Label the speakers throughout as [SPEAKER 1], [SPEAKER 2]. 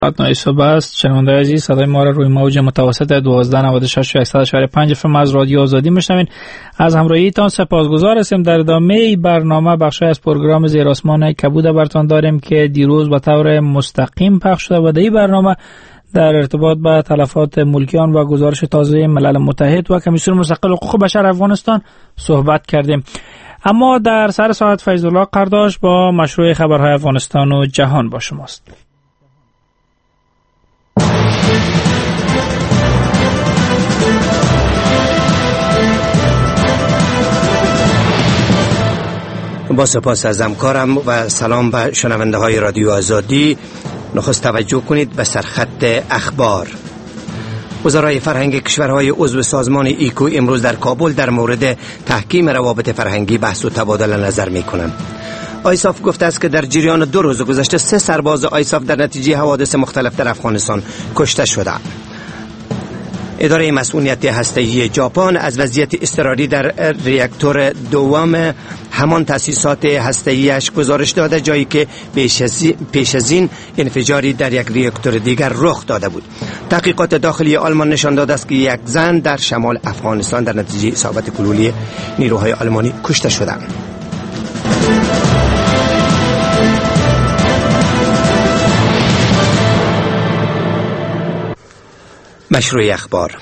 [SPEAKER 1] نای صبح است. شنونده عزیز، صدای ما را روی موج متوسط 1296 و 100.5 FM از رادیو آزادی میشنوین. از همراهیتان سپاسگزار هستیم. در ادامه برنامه بخشی از پروگرام زیر آسمان کبود براتان داریم که دیروز به طور مستقیم پخش شده و در این برنامه در ارتباط با تلفات ملکیان و گزارش تازه ملل متحد و کمیسیون مستقل حقوق بشر افغانستان صحبت کردیم. اما در سر ساعت فیض الله قرداش با مشروع خبرهای افغانستان و جهان با شماست.
[SPEAKER 2] با سپاس از همکارم و سلام به شنونده های رادیو آزادی. نخست توجه کنید به سرخط اخبار. وزرای فرهنگ کشورهای عضو سازمان ایکو امروز در کابل در مورد تحکیم روابط فرهنگی بحث و تبادل نظر می کنند. آیساف گفته است که در جریان 2 روز گذشته 3 سرباز آیساف در نتیجه حوادث مختلف در افغانستان کشته شده. اداره مسئولیت هسته‌ای ژاپن از وضعیت اضطراری در ریاکتور دوم همان تأسیسات هسته‌ایش گزارش داده، جایی که پیش از این انفجاری در یک ریاکتور دیگر رخ داده بود. تحقیقات داخلی آلمان نشان داده است که یک زن در شمال افغانستان در نتیجه اصابت گلوله نیروهای آلمانی کشته شده. مشروع اخبار.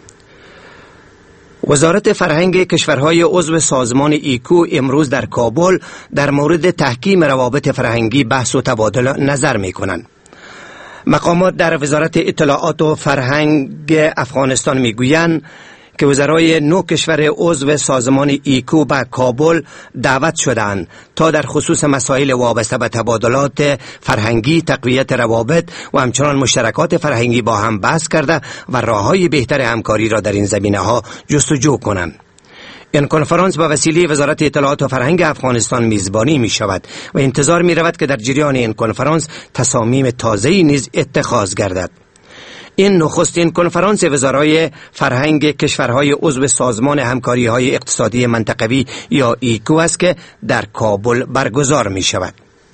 [SPEAKER 2] وزارت فرهنگ کشورهای عضو سازمان ایکو امروز در کابل در مورد تحکیم روابط فرهنگی بحث و تبادل نظر می کنند. مقامات در وزارت اطلاعات و فرهنگ افغانستان می گویند که وزرای 9 کشور عضو سازمان ایکو به کابل دعوت شدند تا در خصوص مسائل وابسته به تبادلات فرهنگی، تقویت روابط و همچنان مشترکات فرهنگی با هم بحث کرده و راه‌های بهتر همکاری را در این زمینه‌ها جستجو کنند. این کنفرانس به وسیله وزارت اطلاعات و فرهنگ افغانستان میزبانی می شود و انتظار می رود که در جریان این کنفرانس تصامیم تازه‌ای نیز اتخاذ گردد. این نخستین کنفرانس وزرای فرهنگ کشورهای عضو سازمان همکاری‌های اقتصادی منطقوی یا ایکو است که در کابل برگزار می شود.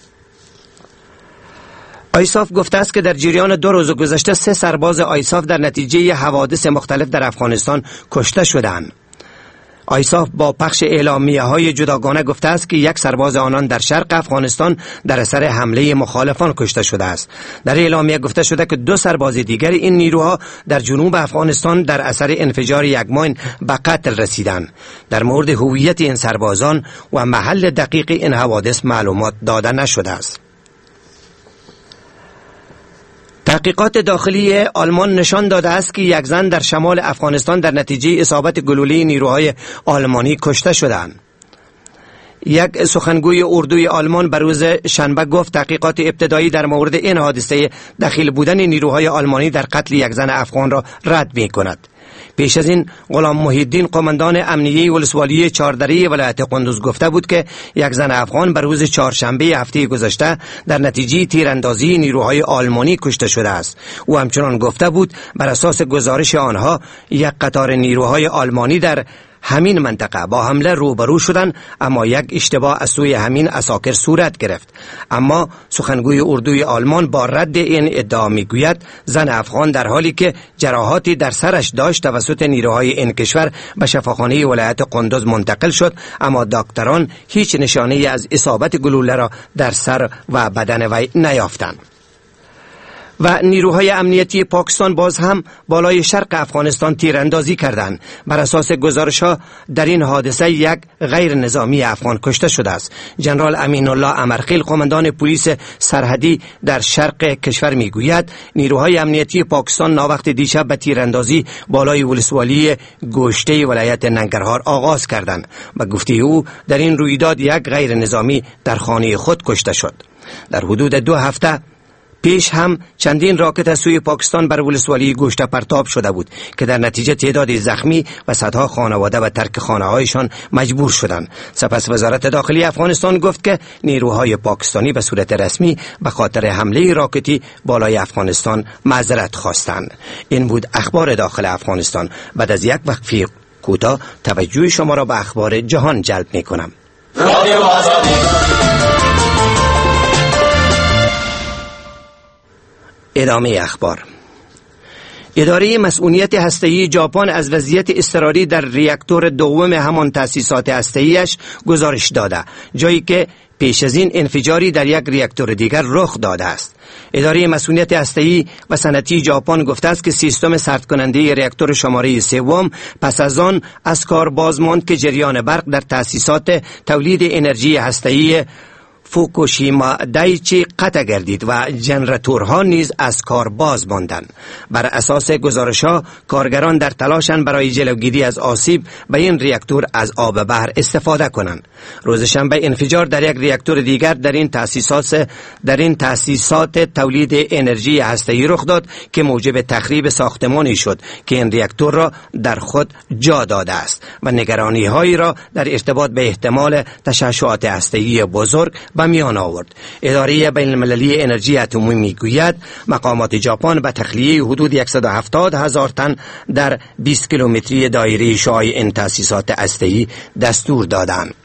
[SPEAKER 2] آیساف گفته است که در جریان 2 روز گذشته 3 سرباز آیساف در نتیجه حوادث مختلف در افغانستان کشته شدند. آیساف با پخش اعلامیه‌های جداگانه گفته است که 1 سرباز آنان در شرق افغانستان در اثر حمله مخالفان کشته شده است. در اعلامیه گفته شده که 2 سرباز دیگر این نیروها در جنوب افغانستان در اثر انفجار یک ماین به قتل رسیدند. در مورد هویت این سربازان و محل دقیق این حوادث معلومات داده نشده است. تحقیقات داخلی آلمان نشان داده است که یک زن در شمال افغانستان در نتیجه اصابت گلوله نیروهای آلمانی کشته شدند. یک سخنگوی اردوی آلمان بر روز شنبه گفت تحقیقات ابتدایی در مورد این حادثه دخیل بودن نیروهای آلمانی در قتل یک زن افغان را رد می کند. پیش از این غلام محی‌الدین قماندان امنیه ولسوالی چهاردره ولایت قندوز گفته بود که یک زن افغان بر روز چهارشنبه هفته گذشته در نتیجه تیراندازی نیروهای آلمانی کشته شده است. او همچنان گفته بود بر اساس گزارش آنها یک قطار نیروهای آلمانی در همین منطقه با حمله روبرو شدند، اما یک اشتباه از سوی همین عساکر صورت گرفت. اما سخنگوی اردوی آلمان با رد این ادعا میگوید زن افغان در حالی که جراحاتی در سرش داشت توسط نیروهای این کشور به شفاخانه ولایت قندوز منتقل شد، اما دکتران هیچ نشانه‌ای از اصابت گلوله را در سر و بدن وی نیافتند. و نیروهای امنیتی پاکستان باز هم بالای شرق افغانستان تیراندازی کردند. بر اساس گزارش‌ها در این حادثه 1 غیر نظامی افغان کشته شده است. جنرال امین الله امرخیل قماندان پلیس سرحدی در شرق کشور میگوید نیروهای امنیتی پاکستان ناوقت دیشب به تیراندازی بالای ولسوالی گوشته ولایت ننگرهار آغاز کردند و گفته او در این رویداد 1 غیر نظامی در خانه خود کشته شد. در حدود 2 هفته پیش هم چندین راکت از سوی پاکستان بر ولسوالی گوشته پرتاب شده بود که در نتیجه تعدادی زخمی و صدها خانواده به ترک خانه‌هایشان مجبور شدند. سپس وزارت داخلی افغانستان گفت که نیروهای پاکستانی به صورت رسمی به خاطر حمله راکتی بالای افغانستان معذرت خواستند. این بود اخبار داخل افغانستان. بعد از یک وقفه کوتاه توجه شما را به اخبار جهان جلب می‌کنم. رادیو آزادی. ادامه اخبار. اداره مسئولیت هسته‌ای ژاپن از وضعیت اضطراری در ریاکتور دوم همان تأسیسات هسته‌ایش گزارش داده، جایی که پیش از این انفجاری در یک ریاکتور دیگر رخ داده است. اداره مسئولیت هسته‌ای و صنعتی ژاپن گفته است که سیستم سرد کننده ریاکتور شماره 3 پس از آن از کار باز ماند که جریان برق در تأسیسات تولید انرژی هسته‌ای فوکوشیما دایچی قطع گردید و ژنراتورها نیز از کار باز ماندند. بر اساس گزارش‌ها کارگران در تلاشند برای جلوگیری از آسیب به این ریاکتور از آب بحر استفاده کنند. روز شنبه انفجار در یک ریاکتور دیگر در این تأسیسات تولید انرژی هسته‌ای رخ داد که موجب تخریب ساختمانی شد که این ریاکتور را در خود جا داده است و نگرانی‌هایی را در ارتباط به احتمال تشعشعات هسته‌ای بزرگ به میان آورد. اداره بین المللی انرژی اتمی میگوید مقامات ژاپن به تخلیه حدود 170,000 تن در 20 کیلومتری دایره شعاع این تأسیسات هسته‌ای دستور دادند.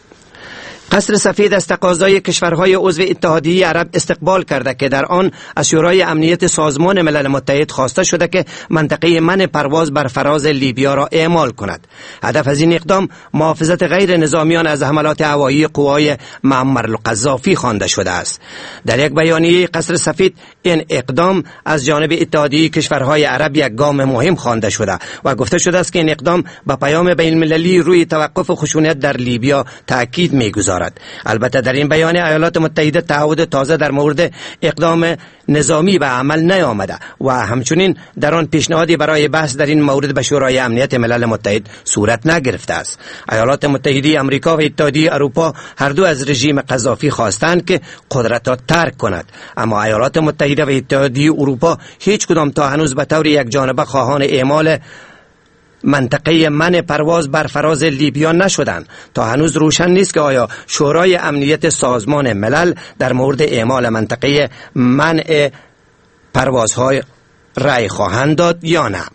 [SPEAKER 2] قصر سفید از تقاضای کشورهای عضو اتحادیه عرب استقبال کرده که در آن از شورای امنیت سازمان ملل متحد خواسته شده که منطقه منع پرواز بر فراز لیبیا را اعمال کند. هدف از این اقدام محافظت غیر نظامیان از حملات هوایی قوای معمر القذافی خوانده شده است. در یک بیانیه قصر سفید این اقدام از جانب اتحادیه کشورهای عرب یک گام مهم خوانده شده و گفته شده است که این اقدام به پیام بین المللی روی توقف خشونت در لیبیا تاکید می‌گذارد. البته در این بیان ایالات متحده تعهد تازه در مورد اقدام نظامی به عمل نیامده و همچنین در آن پیشنهادی برای بحث در این مورد به شورای امنیت ملل متحد صورت نگرفته است. ایالات متحده آمریکا و اتحادیه اروپا هر دو از رژیم قذافی خواستند که قدرت را ترک کند، اما ایالات متحده و اتحادیه اروپا هیچ کدام تا هنوز به طور یک جانبه خواهان اعمال منطقه منع پرواز بر فراز لیبیا نشدند. تا هنوز روشن نیست که آیا شورای امنیت سازمان ملل در مورد اعمال منطقه منع پروازهای رأی خواهند داد یا نه.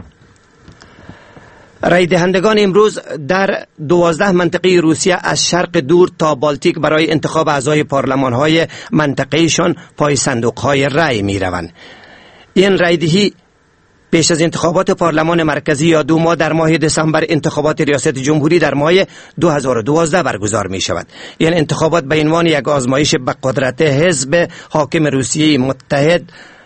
[SPEAKER 2] رای دهندگان امروز در 12 منطقه روسیه از شرق دور تا بالتیک برای انتخاب اعضای پارلمان‌های منطقه‌شان پای صندوق‌های رای می‌روند. این رایدهی پیش از انتخابات پارلمان مرکزی یا دوما در ماه دسامبر انتخابات ریاست جمهوری در ماه 2012 برگزار می شود. این انتخابات به عنوان یک آزمایش به قدرت حزب حاکم روسیه متحد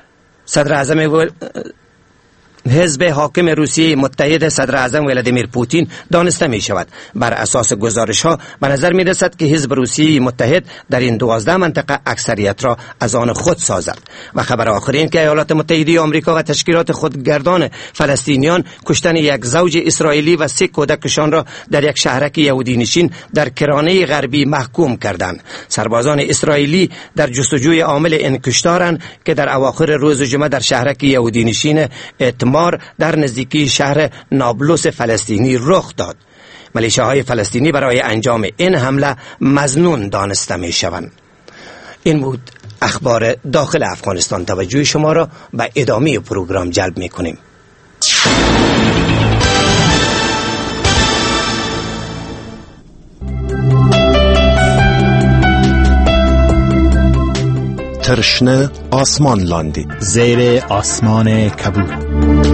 [SPEAKER 2] صدر اعظم ولادیمیر پوتین دانسته می شود. بر اساس گزارش ها به نظر می رسد که حزب روسیه متحد در این 12 منطقه اکثریت را از آن خود سازد. و خبر آخرین که ایالات متحده آمریکا و تشکیلات خودگردان فلسطینیان کشتن یک زوج اسرائیلی و 3 کودکشان را در یک شهرک یهودی نشین در کرانه غربی محکوم کردند. سربازان اسرائیلی در جستجوی عامل این کشتارند که در اواخر روز جمعه در شهرک یهودی نشین در نزدیکی شهر نابلس فلسطینی رخ داد. ملیشه‌های فلسطینی برای انجام این حمله مظنون دانسته می شوند. این بود اخبار داخل افغانستان. توجه شما را به ادامه پروگرام جلب می کنیم.
[SPEAKER 3] ترشنه آسمان لاندی
[SPEAKER 4] زیر آسمان کبود.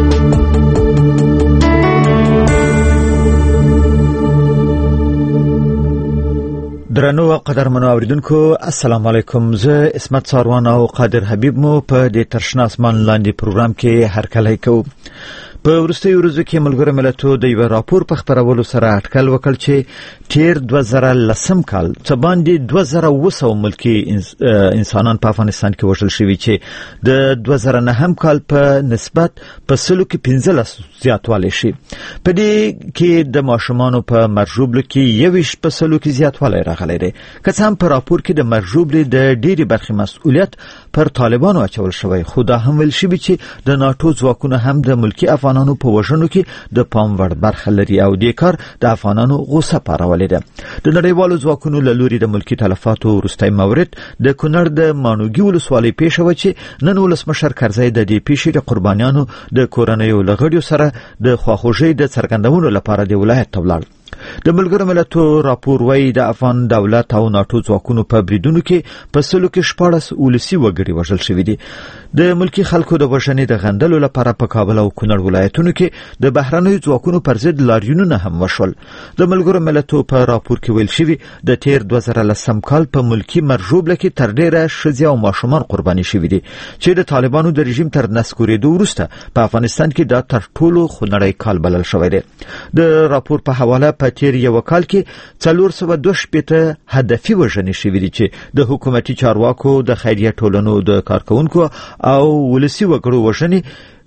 [SPEAKER 4] درنو و قدرمنو اوریدونکو السلام علیکم. زه اسمت ساروان او قادر حبیب مو په دې ترشنه آسمان لاندې پروګرام کې هرکلی کوو. په وروستیو ورځو کې ملګرو ملتونو د یو راپور په خپرولو سره اټکل وکړ چې تیر 2010 کال څه باندې 2200 ملکی انسانان په افغانستان کې وژل شوي چې د 2009 کال په نسبت په سلو کې 15 زیاتوالی شي. په دې کې د ماشومانو په مرژوبلو کې 21 په سلو کې زیاتوالی راغلی دی. که څه هم په راپور کې د مرژوبلې د ډېرې برخې مسؤلیت پر طالبانو اچول شوی، خو دا هم ویل شوي چې د ناټو ځواکونه هم د ملکی افغانانو په وژنو کې د پام وړ برخه لري او دې کار د افغانانو غوسه پارولې ده. د نړیوالو ځواکونو له لوري د ملکی تلفاتو وروستی مورد د کونړ د مانوګي ولسوالۍ پیښه وه چې نن ولسمشر کرزی د دې پیښې د قربانیانو د کورنیو له غړیو سره د خواخوږۍ د څرګندولو لپاره د ولایت ته ولاړ. د ملګرو ملتونو راپور وايي د افغان دولت او ناتو ځواکونو په بریدونو کې په سلو کې 14 ولسی وګړي وژل شوي دي. د ملکی خلکو د وژنې د غندلو لپاره په کابل او کونړ ولایتونو کې د بهرنیو ځواکونو پر ضد لاریونونه هم وشول. د ملګرو ملتونو په راپور کې ویل شوی د تیر 2010 کال په ملکی مرجوبله کې تر ډیره ښځې او ماشومان قرباني شوي دي چې د طالبانو د رژیم تر نسکورېدو وروسته په افغانستان کې دا تر ټولو خونړی کال بلل شوی دی. د راپور په حواله په تیر یو کال کې 422 هدفي وژنې شوي دي چې د حکومتي چارواکو د خیریه ټولنو د کارکونکو او ولسی وګړو وژنې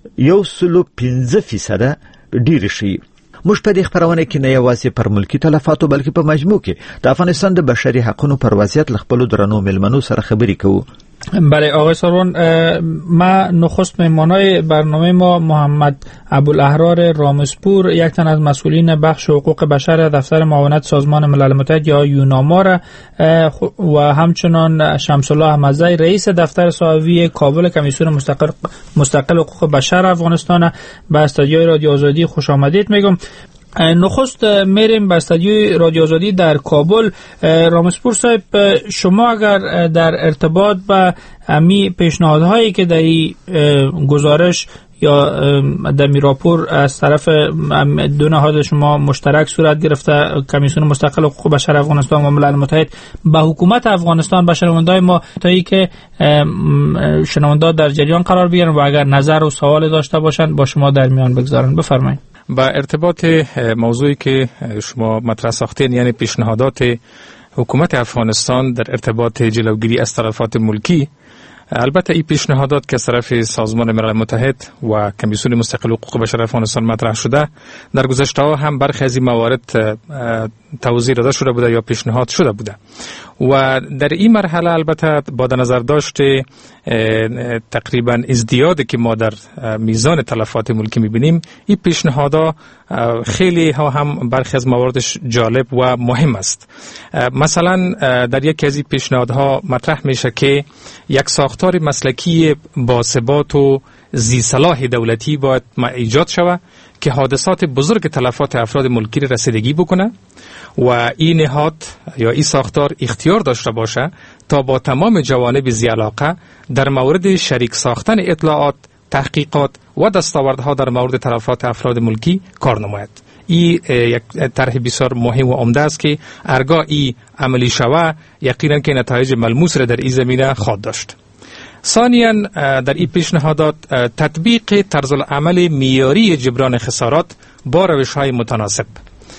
[SPEAKER 4] 115% ډیر شي. موږ په دې خبرونه کې نه یوازې پر ملکی تلفاتو بلکې په مجموع کې د افغانستان د بشري حقوقو پر وضعیت له خپل درنو ملمنو سره خبرې کوو.
[SPEAKER 1] بله آقای سروان، ما نخست مهمانای برنامه ما محمد ابوالاحرار رامسپور، یک تن از مسئولین بخش حقوق بشر دفتر معاونت سازمان ملل متحد یا یوناما را و همچنان شمس الله احمدزی رئیس دفتر صحافی کابل کمیسیون مستقل حقوق بشر افغانستان به استودیوی رادیو آزادی خوش آمدید میگم. نخست میریم به استودیوی رادیو آزادی در کابل. رامسپور صاحب، شما اگر در ارتباط با امی پیشنهادهایی که در این گزارش یا در می راپور از طرف دو نهاد شما مشترک صورت گرفته، کمیسیون مستقل حقوق بشر افغانستان و ملل متحد، به حکومت افغانستان، به شنوندای ما تایی که شنوندا در جریان قرار بگیرن و اگر نظر و سوال داشته باشند با شما در میان بگذارن. بفرمایید.
[SPEAKER 5] با ارتباط موضوعی که شما مطرح ساختین، یعنی پیشنهادات حکومت افغانستان در ارتباط جلوگیری از تلفات ملکی، البته این پیشنهادات که از طرف سازمان ملل متحد و کمیسیون مستقل حقوق بشر افغانستان مطرح شده، در گذشته ها هم برخی از این موارد توضیح داده شده بوده یا پیشنهاد شده بوده و در این مرحله البته با در نظر داشت تقریبا ازدیادی که ما در میزان تلفات ملکی میبینیم، این پیشنهادها خیلی ها هم برخی از مواردش جالب و مهم است. مثلا در یکی از این پیشنهادها مطرح میشه که یک ساختار مسلکی باثبات و ذی صلاح دولتی باید ایجاد شود که حادثات بزرگ تلفات افراد ملکی را رسیدگی بکنه و این نهاد یا این ساختار اختیار داشته باشه تا با تمام جوانب ذی علاقه در مورد شریک ساختن اطلاعات، تحقیقات و دستاوردها در مورد تلفات افراد ملکی کار نماید. این یک طرح بسیار مهم و عمده است که ارگاه این عملی شوه یقینا که نتایج ملموس را در این زمینه خواهد داشت. ثانیاً در این پیشنهادات تطبیق طرز العمل معیاری جبران خسارات با روش‌های متناسب،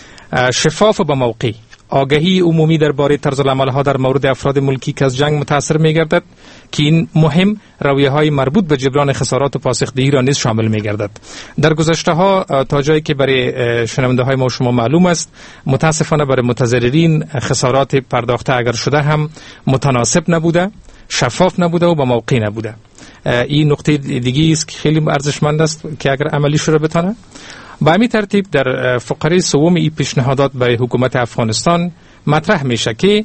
[SPEAKER 5] شفاف و به موقع، آگاهی عمومی درباره طرز العمل‌ها در مورد افراد ملکی که از جنگ متاثر می‌گردد که این مهم رویه‌های مربوط به جبران خسارات و پاسخدهی را نیز شامل می‌گردد. در گذشته‌ها تا جایی که برای شنونده‌های ما و شما معلوم است، متاسفانه برای متضررین خسارات پرداخته اگر شده هم متناسب نبوده، شفاف نبوده و با موقع نبوده. این نقطه دیگه است که خیلی ارزشمند است که اگر عملی شده بتونه. با همین ترتیب در فقره سوم این پیشنهادات به حکومت افغانستان مطرح میشه که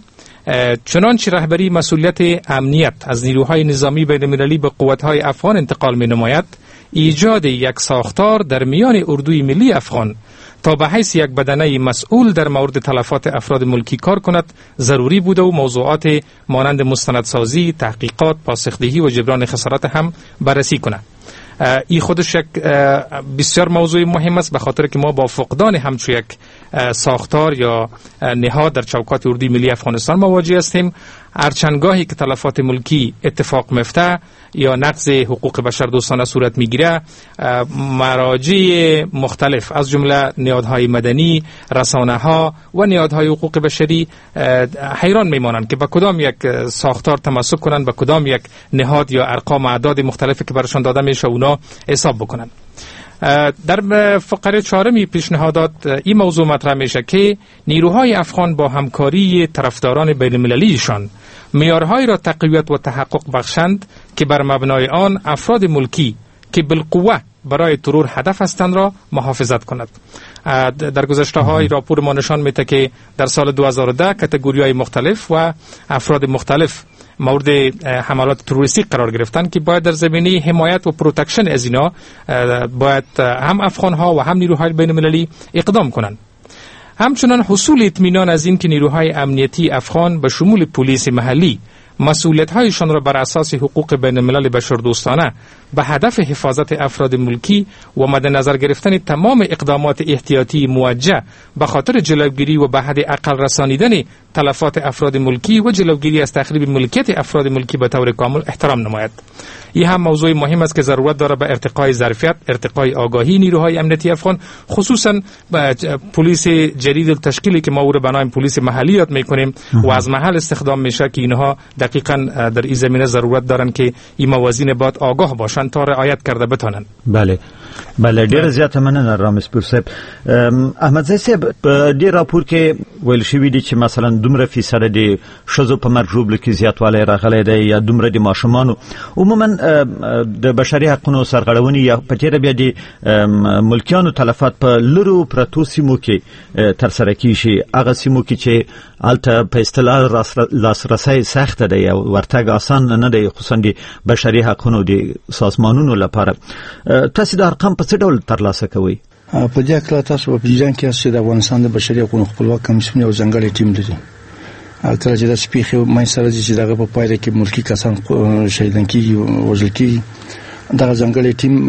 [SPEAKER 5] چنانچه رهبری مسئولیت امنیت از نیروهای نظامی بین‌المللی به قوت‌های افغان انتقال می‌نماید، ایجاد یک ساختار در میان اردوی ملی افغان تا به حیث یک بدنه مسئول در مورد تلفات افراد ملکی کار کند ضروری بوده و موضوعات مانند مستندسازی، تحقیقات، پاسخدهی و جبران خسارات هم بررسی کند. این خودش یک بسیار موضوع مهم است، به خاطر که ما با فقدان همچون یک ساختار یا نهاد در چوکات اردوی ملی افغانستان مواجه هستیم. هرچندگاهی که تلفات ملکی اتفاق میفته یا نقض حقوق بشر دوستانه صورت میگیره، مراجع مختلف از جمله نهادهای مدنی، رسانه ها و نهادهای حقوق بشری حیران میمانند که به کدام یک ساختار تمسک کنند، به کدام یک نهاد یا ارقام اعداد مختلفی که برشان داده میشه اونا حساب بکنند. در فقره چهارمی پیشنهادات این موضوع مطرح میشه که نیروهای افغان با همکاری طرفداران بین‌المللیشان معیارهایی را تقویت و تحقق بخشند که بر مبنای آن افراد ملکی که بالقوه برای ترور هدف هستند را محافظت کند. در گذشته های راپور ما نشان میده که در سال 2010 کاتگوری‌های مختلف و افراد مختلف مورد حملات تروریستی قرار گرفتن که باید در زمینه حمایت و پروتکشن از اینا باید هم افغان ها و هم نیروهای بین المللی اقدام کنند. همچنان حصول اطمینان از این که نیروهای امنیتی افغان به شمول پلیس محلی مسئولیت‌هایشان را بر اساس حقوق بین الملل بشردوستانه به هدف حفاظت افراد ملکی و مد نظر گرفتن تمام اقدامات احتیاطی موجه به خاطر جلوگیری و به حد اقل رسانیدن تلفات افراد ملکی و جلوگیری از تخریب ملکیت افراد ملکی به طور کامل احترام نماید. این هم موضوع مهم است که ضرورت داره به ارتقای ظرفیت، ارتقای آگاهی نیروهای امنیتی افغان، خصوصا پلیس جدید تشکیلی که ما او را به نام پلیس محلی یاد میکنیم و از محل استخدام میشه که اینها دقیقاً در این زمینه ضرورت دارن که این موازین باید آگاه باشن تا رعایت کرده بتونن.
[SPEAKER 4] بله ډیر زیاته مننه رامسپور صاحب. احمد زی صاحب په دې راپور کې ویل شوی دی چې مثلا دومره فیصد د ښځو په مرګ ژوبلو کې زیاتوالی راغلی دی یا دومره د ماشومانو عموما د بشري حقونو سرغړونې یا په تېره بیا د ملکیانو تلفات په لرو پرتو سیمو کې ترسره کیږي، هغه سیمو کې چې هلته په اصطلاح لاسرسی سخته دی او ورتګ آسان نه دی، خصوصا د بشري حقونو د سازمانونو لپاره. تاسو د ارقام په څه ډول ترلاسه کوئ؟
[SPEAKER 6] په دې اړه تاسو په ایران کې چې د افغانستان د بشري حقوقو خپلواک کمیسیون یو ځانګړی ټیم لري. کله چې د سپیخ مې سره چې دغه په پایله کې ملکی کسان شهیدان کیږي وژل کیږي، دغه ځانګړی ټیم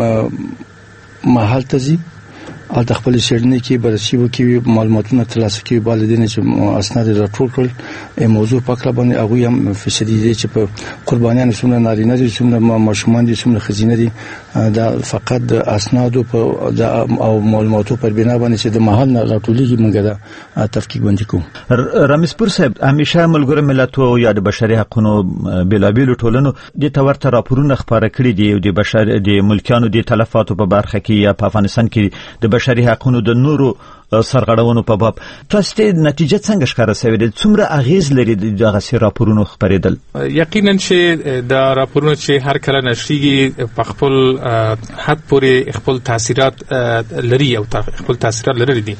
[SPEAKER 6] محل ته ځي، البته خپل شړنې کې بررسي وکړي، معلوماتونه ترلاسه کړي، والدین چې اسناد راټول کړل موضوع پاکه باندې هغه هم فیصدي دي چې په قربانیان څومره نارینه دي، څومره ماشومان دي، څومره خزینه دي، دا فقط د اسناد او معلوماتو پر بنا باندې چې د محل نه راټولېږي، موږ دا تفکیک باندې کوو.
[SPEAKER 4] رامسپور صاحب، همیشه ملګرو ملتونو یا د بشري حقوقو بېلابېلو ټولنو د تورته راپورونه خپاره کړي دي د ملکیانو د تلفاتو په برخه کې یا په افغانستان کې د بشري حقوقو د نورو سرغړونو په باب. تاسو ته نتیجه څنګه ښکاره شوې ده؟ څومره اغیز لري دغه سي راپورونو خپرېدل؟
[SPEAKER 5] یقینا چې دا راپورونه چې هر کله نشریږي په خپل حد پورې خپل تاثیرات لري او خپل تاثیرات لري دي.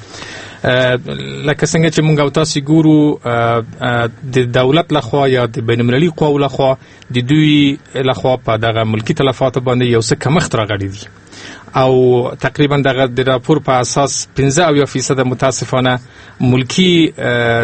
[SPEAKER 5] لکه څنګه چې موږ او تاسو ګورو د دولت لخوا یا د بین المللي قواو لخوا د دوی لخوا په دغه ملکی تلفات باندې یو څه کمښت راغلی دی او تقریبا دغه د راپور په اساس 15% متاسفانه ملکی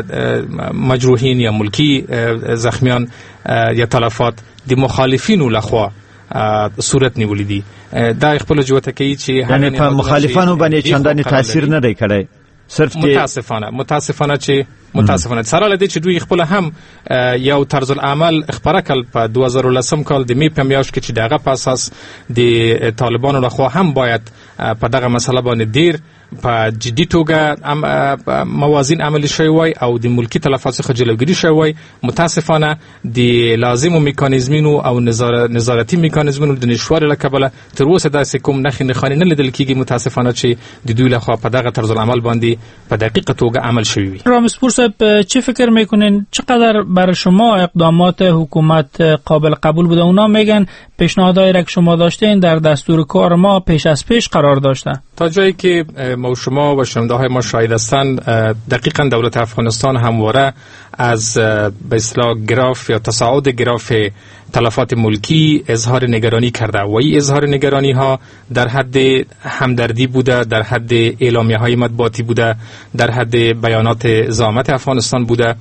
[SPEAKER 5] مجروحین یا ملکی زخمیان یا تلفات د مخالفینو لخوا صورت نیولې دي. دا خپل جوته کوي چې
[SPEAKER 4] یعنی په مخالفانو باندې چندانې تاثیر نه دی کړی، صرف
[SPEAKER 5] متاسفانه چې سره لدی چې دوی خپل هم یو طرز العمل خبره کړ په 2010 کال د می په میاشت کې چې دغه په اساس د طالبانو لخوا هم باید په دغه مسله باندې ډیر په جدي توګه موازین عملی شوی وای او د ملکی تلفات څخه جلوگیری شوی وای. متاسفانه د لازمو میکانیزمونو او نظارتي میکانیزمونو د نشوار له کبله تر اوسه داسې کوم نښې نه لیدل کیږي متاسفانه چې د دوی لخوا په دغه طرز العمل باندې په دقیقه توګه عمل شوی وي.
[SPEAKER 1] رامسپور صاحب، چه فکر میکنین چقدر برای شما اقدامات حکومت قابل قبول بوده؟ اونا میگن پیشنهادهایی را که شما داشتین در دستور کار ما پیش از پیش قرار داشته.
[SPEAKER 5] تا جایی که ما و شما و شنونده های ما شاهد هستند، دقیقاً دولت افغانستان همواره از به اصطلاح گراف یا تصاعد گراف تلفات ملکی اظهار نگرانی کرده و این اظهار نگرانی ها در حد همدردی بوده، در حد اعلامیه های مطبوعاتی بوده، در حد بیانات زعامت افغانستان بوده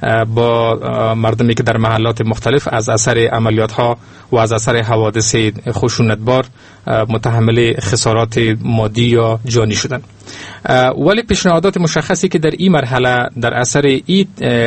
[SPEAKER 5] با مردمی که در محلات مختلف از اثر عملیات ها و از اثر حوادث خشونتبار متحمل خسارات مادی یا جانی شدن. ولی پیشنهادات مشخصی که در این مرحله در اثر این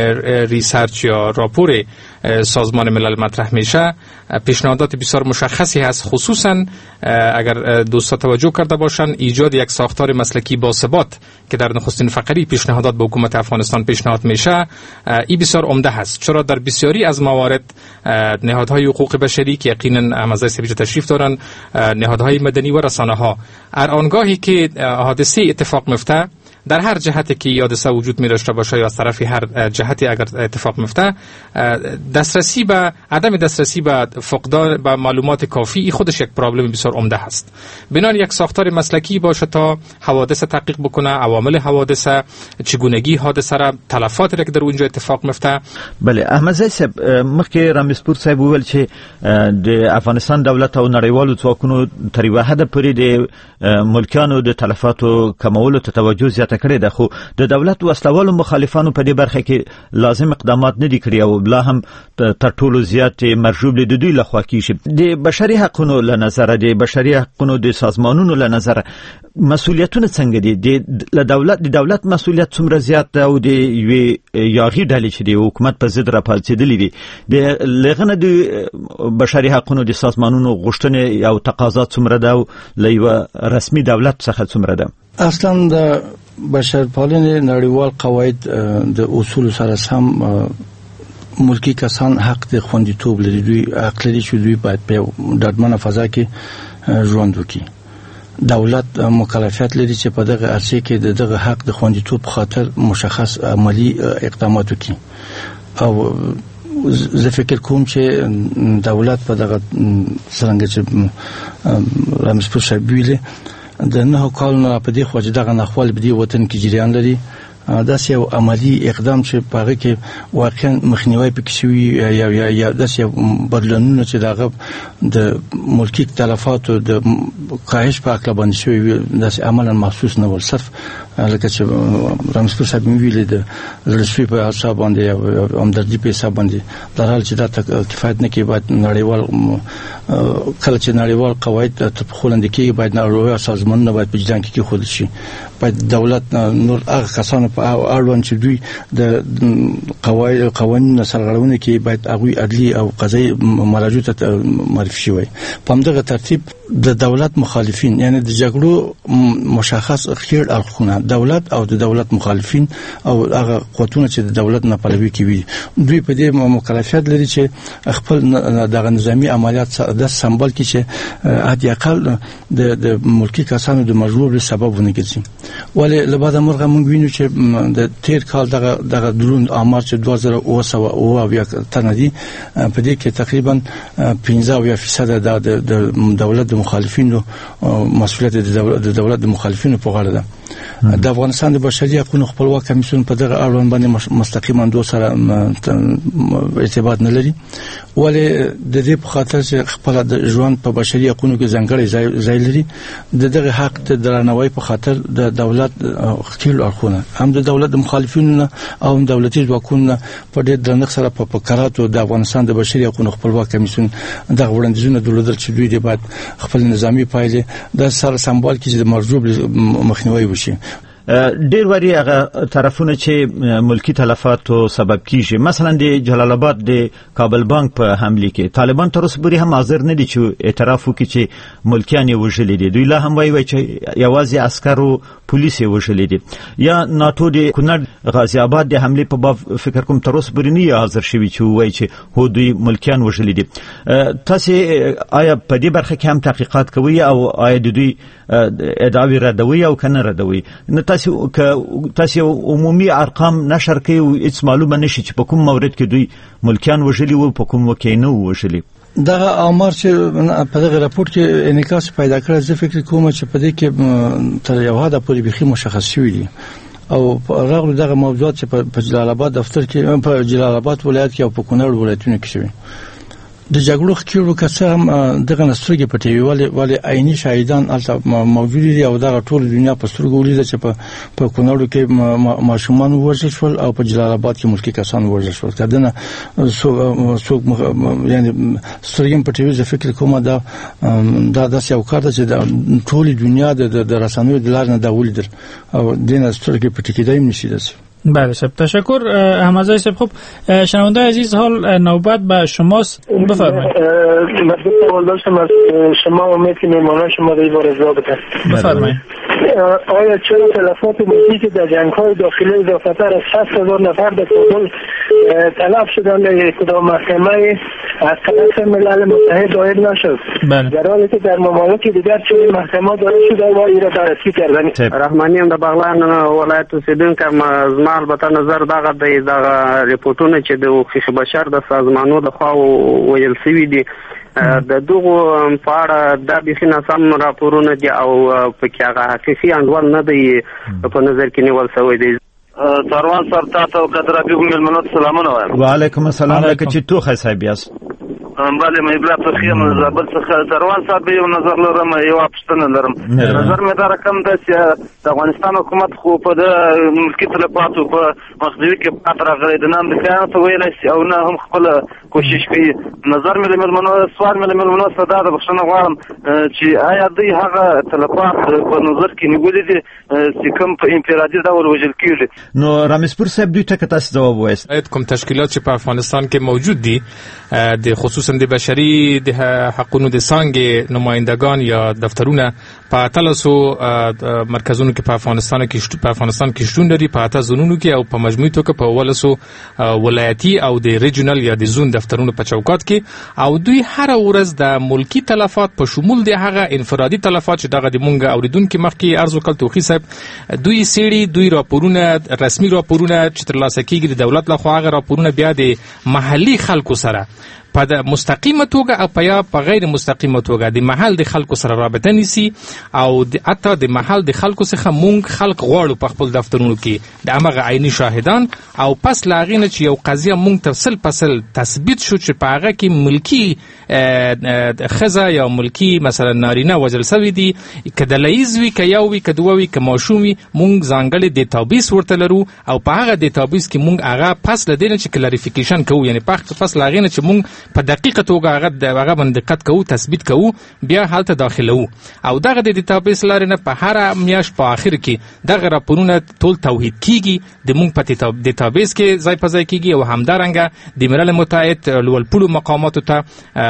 [SPEAKER 5] ریسرچ یا راپور سازمان ملل مطرح میشه، پیشنهادات بسیار مشخصی هست. خصوصا اگر دوستا توجه کرده باشن، ایجاد یک ساختار مسلکی باثبات که در نخستین فقره پیشنهادات به حکومت افغانستان پیشنهاد میشه، این بسیار عمده هست، چرا در بسیاری از موارد نهادهای حقوق بشری که یقینا اعضای سبیج تشریف دارن، نهادهای مدنی و رسانه ها، آنگاهی که حادثه اتفاق میفته در هر جهتی که حادثه وجود می داشته باشه یا از طرف هر جهتی اگر اتفاق میفته، دسترسی به عدم دسترسی به فقدان به معلومات کافی خودش یک پرابلم بسیار عمده هست. بنان یک ساختار مسلکی باشه تا حوادث تحقیق بکنه، عوامل حوادث، چگونگی حادثه را، تلفات را که در اونجا اتفاق میفته.
[SPEAKER 4] بله، احمد زی صاحب، مخکې رامسپور صاحب وویل چې د افغانستان دولت او نړیوالو ځواکونو تر یوه حده پورې د ملکیانو د تلفاتو کمولو ته توجه زیاته کړې ده، خو د دولت وسلوالو مخالفانو په دې برخه کې لازم اقدامات نه دي کړی او بلا هم تر ټولو زیات مرجوب د دوی لخوا کیږي. د بشري حقوقو له نظره، د بشري حقوقو د سازمانونو له نظره مسؤلیتونه څنګه دي؟ د دولت مسؤلیت څومره زیات ده او د یوې یاغي ډلې چې د حکومت په ضد راپاڅېدلې دي د لغنه د بشري حقوقو د سازمانونو غوښتنې او تقاضا څومره ده او له یوه رسمي دولت څخه څومره ده؟
[SPEAKER 6] اصلا د بشرپالنې نړیوال قواعد د اصول سره سم ملکی کسان حق د خوندیتوب لري. دوی حق لري چې دوی باید په ډاډمنه فضا کې ژوند وکړي. دولت مکلفیت لري چې په دغه عرصه کې دغه حق د خوندیتوب خاطر مشخص عملی اقدامات وکړي. او زه فکر کوم چې دولت په دغه څنګه چې رامسپور صاحب ویلي د 9 کالونو په دې خو چې دغه ناخوال په دې وطن کې جریان لري، داسې یو عملی اقدام چې په هغه کې واقعا مخنیوي پکې شوی یا داسې بدلونونه چې دغه د ملکی تلفاتو د کاهش په اړه باندې شوی داسې عملاً محسوس نه ول. صرف لکه چې رامسپور صاحب ویلي د زړسوي په حساب باندې او همدردي په حساب باندې درحال چې دا کفایت نه کوي، باید نړیوال کله چې نړیوال قواعد تطبیقول کېږي باید نړیوال سازمانونه باید په جریان کې خود شي. باید دولت نور هغه کسانو په اړوند چې دوی د قوانینو سرغړونه کوي باید هغه عدلي او قضایي مراجعو ته معرفي شي. په همدغه ترتیب د دولت مخالفین یعنی د جګړو مشخص خیر اړخونه دولت او د دولت مخالفین او هغه قوتونه چې د دولت نه پلوي کوي، دوی په دې مکلفیت لري چې خپل دغه نظامی عملیات د سمبال کې چې حتی اقل د ملکی کسانو د مجبور سبب ونه ګرځي. ولی لبعد مرغه مونږ وینو چې د تیر کال دغه درون آمار چې 2009 تنه دي، په دې کې تقریبا 15% د دولت د مخالفینو مسؤلیت د دولت د مخالفینو په غاړه ده. د افغانستان د بشري حقوقو خپلواک کمیسیون په دغه اړوند باندې مستقیما دوه سره ارتباط نه لري، ولی د دې په خاطر چې خپل د ژوند په بشري حقوقو کې ځانګړی ځای لري، دغه حق د درناوي په خاطر د دولت خپل اړخونه هم د دولت د مخالفینو او هم دولتي ځواکونو په ډېر درنښت سره په فقراتو د افغانستان د بشري حقوقو خپلواک کمیسیون دغه وړاندیزونه درلودل چې دوی د باید خپل نظامی پایلې د سر سمبال کې د مرجوب مخنیوي وشي.
[SPEAKER 4] ډیر وری هغه طرفونه چې ملکی تلفاتو سبب کیږي، مثلا د جلال آباد د کابل بانک په حمله کې طالبان تر اوسه پورې هم حاضر نه دي چې اعتراف وکړي چې ملکیان یې وژلي دي. دوی لا هم وایي چې یوازې عسکرو پولیس یې وژلي دي. یا ناتو د کونړ غازی آباد د حمله په باب فکر کوم تر اوسه پورې نه حاضر شوی چې وایي چې هو دوی ملکیان وژلي دي. تاسو آیا په دې برخه کې هم تحقیقات کوي او آیا دوی ادعاوی ردوي او کنه ردوي؟ تاسو عمومي ارقام نشر کوي او هیڅ معلومه نشي چې په کوم مورد کې دوی ملکیان وژلي او په کوم وکې نه وژلي.
[SPEAKER 6] دغه آمار چې په دغه راپور کې انعکاس پیدا کړی، زه فکر کوم چې په دې کې تر یو حد پورې بخي مشخص شوی دي او رغم دغه موضوعات چې په جلال آباد دفتر کې په جلال آباد ولایت کې او په کونړ ولایتونو کې شوی د جګړو خکېرو کسه هم دغه نسترګې پټوي، ولی عیني شاهدان البته موجود دي او دغه ټول دنیا په سترګو ولیدل چې په کونړ کې ماشومان وژل شول او په جلال آباد کې ملکی کسان وژل شول. کدنه څوک یعنی سترګې پټوي. زه فکر کوم دا داسې یو کار ده چې د ټول دنیا د رسنیو د لارې نه دا ولیدل او دینه سترګې پټې کېدای نشي داسې.
[SPEAKER 1] بله صاحب تشکر. احمدزاده صاحب خب شنونده عزیز حال نوبت به شماست، بفرمایید.
[SPEAKER 7] مطلب اول داشتم از شما امید که میهمانان شما در این بار اجرا بکنید.
[SPEAKER 1] بفرمایید.
[SPEAKER 7] آیا چرا تلفات ملکی که در جنگ‌های داخلی اضافتر از 60,000 نفر در کابل تلف شدند در کدام محکمه از طرف ملل متحد دایر نشد؟ در حالی که در ممالک دیگر چنین محکمه دایر شده و این را بررسی کردند.
[SPEAKER 8] رحمانی هم د بغلان ولایت اوسیدونکی زما البته نظر دغه د ریپورتونه چې د حقوق بشر د سازمانونو د خوا ویل شوي دي د دغو په اړه د بخي ناسم راپورونه دي او پکې هغه حقیقي انډول نه دی په نظر کې نیول شوی دی.
[SPEAKER 9] سروان سر تاسو قدر حبیب ملمنو سلامونه وایم.
[SPEAKER 4] وعلیکم السلام. لکه چې تو خصای بیاس
[SPEAKER 9] بله مې بلا په خیم زابل څخه سروان صاحب یو نظر لرم یو پښتنه لرم نظر مې دا رقم ده چې د افغانستان حکومت خو په د ملکی تلفاتو په مخدوی کې پات راغلی د نام د خیانت ویلای شي او نه هم خپل کوشش کوي نظر مې ملمنو سوال مې ملمنو صدا د بښنه غواړم چې آیا دوی هغه تلفات په نظر کې نیولې دي چې کوم په انفرادي ډول وژل کیږي
[SPEAKER 4] نو رامسپور صاحب دوی ته تاسو جواب وایست
[SPEAKER 5] کوم تشکیلات چې په افغانستان کې موجود دي د خصوصا د بشري د حقوقو د څنګه نمائندگان یا دفترونه په تلاسو مرکزونو کې په افغانستان کې شتون لري په اته زونونو کې او په مجموعي توګه په ولسو ولایتي او د ریجنل یا د زون دفترونو په چوکاټ کې او دوی هر ورځ د ملکی تلفات په شمول د هغه انفرادي تلفات چې دغه د مونږ اوریدونکو مخکې ارزو کول توخی صاحب دوی سیړي دوی راپورونه رسمي راپورونه چې ترلاسه کیږي د دولت لخوا هغه راپورونه بیا د محلي خلکو سره په مستقیمه توګه او په غیر مستقیمه توګه د محل د خلکو سره رابطه نیسي او حتی د محل د خلکو څخه مونږ خلک غواړو په خپل دفترونو کې د هغه عیني شاهدان او پس لاغینه چې یو قضیه مونږ تفصیل پسل تثبیت شو چې په هغه کې ملکی خزه یا ملکی مثلا نارینه وجل سوي دي کدلایز وی ک یو وی کدووي ک ماشومي مونږ ځانګړي ډیټابیس ورته لرو او په هغه ډیټابیس کې مونږ هغه پس لدینه چې کلیریفیکیشن کوو یعنی پس لاغینه چې مونږ په دقیقه توګه هغه باندې دقت کوو تثبیت کوو بیا حالت داخلو او دغه د ډیټابیس لارې نه په هر میاشت په اخر کې دغه راپورونه ټول توحید کیږي د مونږ په ډیټابیس کې ځای په ځای کیږي او همدارنګه د ملل متحد لوړپوړو مقاماتو ته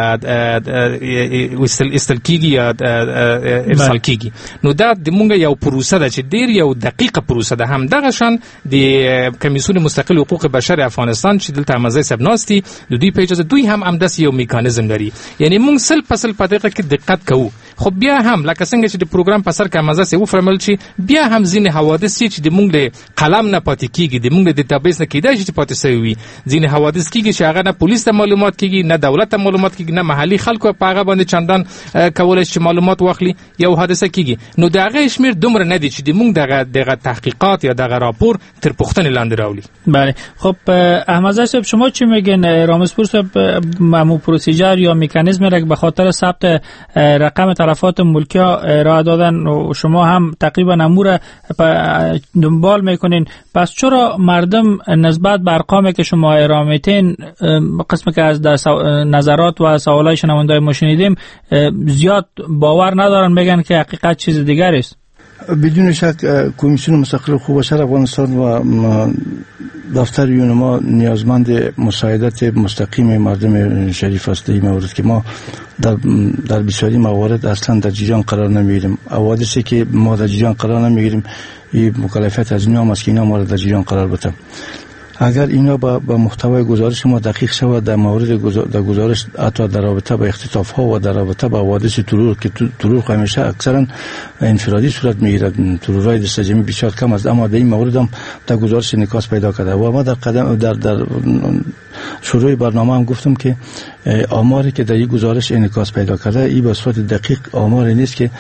[SPEAKER 5] استل کیږي یا ارسال کیږي نو دا د مونږ یو پروسه ده چې ډیر یو دقیقه پروسه ده همدغه شان د کمیسیون مستقل حقوق بشر افغانستان چې دلته مزه سب ناستي د دوی په اجازه دوی هم داس یو میکانیزم لري یعنی موږ سل پسل په دغه کې دقت کوو خو بیا هم لکه څنګه چې د پروګرام په سر کې مزه سه وفرمل چې بیا هم ځینې حوادث چې د موږ له قلم نه پاتې کیږي د موږ له ډیټابیس نه کیدای چې پاتې سوي وي ځینې حوادث کیږي چې هغه نه پولیس ته معلومات کیږي نه دولت ته معلومات کیږي نه محلي خلکو په هغه باندې چندان کولای شي معلومات واخلي یو حادثه کیږي نو دغه شمیر دومره نه دي چې د موږ دغه تحقیقات یا دغه راپور تر پوښتنې لاندې راولي
[SPEAKER 1] بله خب احمد صاحب شما چی میگن رامسپور صاحب معمول پروسیجر یا مکانیزم را به خاطر ثبت رقم تلفات ملکی ارائه دادن و شما هم تقریبا امور دنبال میکنین پس چرا مردم نسبت به ارقامی که شما ارائه میتین قسمی که از نظرات و سوالای شنوندای ما شنیدیم زیاد باور ندارن میگن که حقیقت چیز دیگر است
[SPEAKER 6] بدون شک کمیسیون مستقل حقوق بشر افغانستان و دفتر یونما نیازمند مساعدت مستقیم مردم شریف است. این مورد که ما در بسیاری موارد اصلا در جریان قرار نمیگیریم. حوادثی که ما در جریان قرار نمیگیریم این مکلفیت از اینا است که اینا ما را در جریان قرار بدن. اگر اینا با محتوای گزارش ما دقیق شود در مورد گزارش حتی در رابطه با اختطاف ها و در رابطه با حوادث ترور که ترور همیشه اکثرا انفرادی صورت میگیرد، ترورهای دست جمعی بسیار کم است، اما در این مورد هم در گزارش انعکاس پیدا کرده و ما در شروع برنامه هم گفتم که آماری که در این گزارش انعکاس پیدا کرده این به صورت دقیق آماری نیست که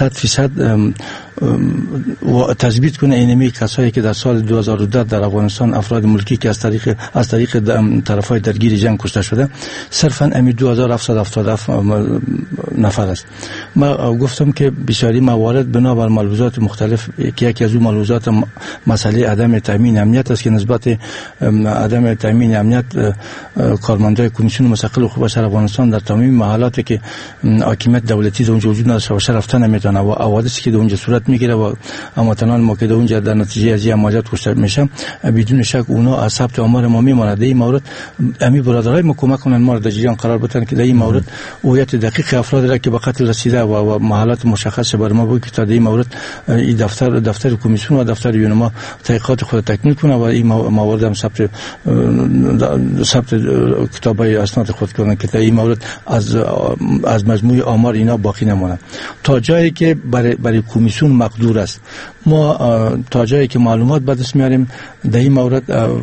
[SPEAKER 6] 100% تثبیت کنه اینمی کسایی که در سال 2010 در افغانستان افراد ملکی که از طریق طرفای درگیر جنگ کشته شده صرفا امی 2777 نفر است. ما گفتم که بسیاری موارد بنابر ملحوظات مختلف که یکی از اون ملحوظات مسئله عدم تامین امنیت است که نسبت عدم تامین امنیت کارمندای کمیسیون مستقل حقوق بشر افغانستان در تمام محلاتی که حاکمیت دولتی در اونجا وجود نداشته رفتن نمیتونه و حوادثی که در اونجا صورت میگیره و هموطنان ما که در اونجا در نتیجه از این عملیات کشته میشن بدون شک اونا از ثبت آمار ما میماند. این مورد امی برادرای ما کمک کنن ما در جریان قرار بدن که در این مورد هویت دقیق افراد را که به قتل رسیده و محلات مشخص بر ما بود که تا در این مورد این دفتر کمیسیون و دفتر یونما تحقیقات خود تکمیل کنه و این موارد هم ثبت کتابای اسناد خود کنن که در این مورد از مجموع آمار اینا باقی نمونه تا جایی که برای کمیسیون مقدور است. ما تا جایی که معلومات به دست میاریم در این مورد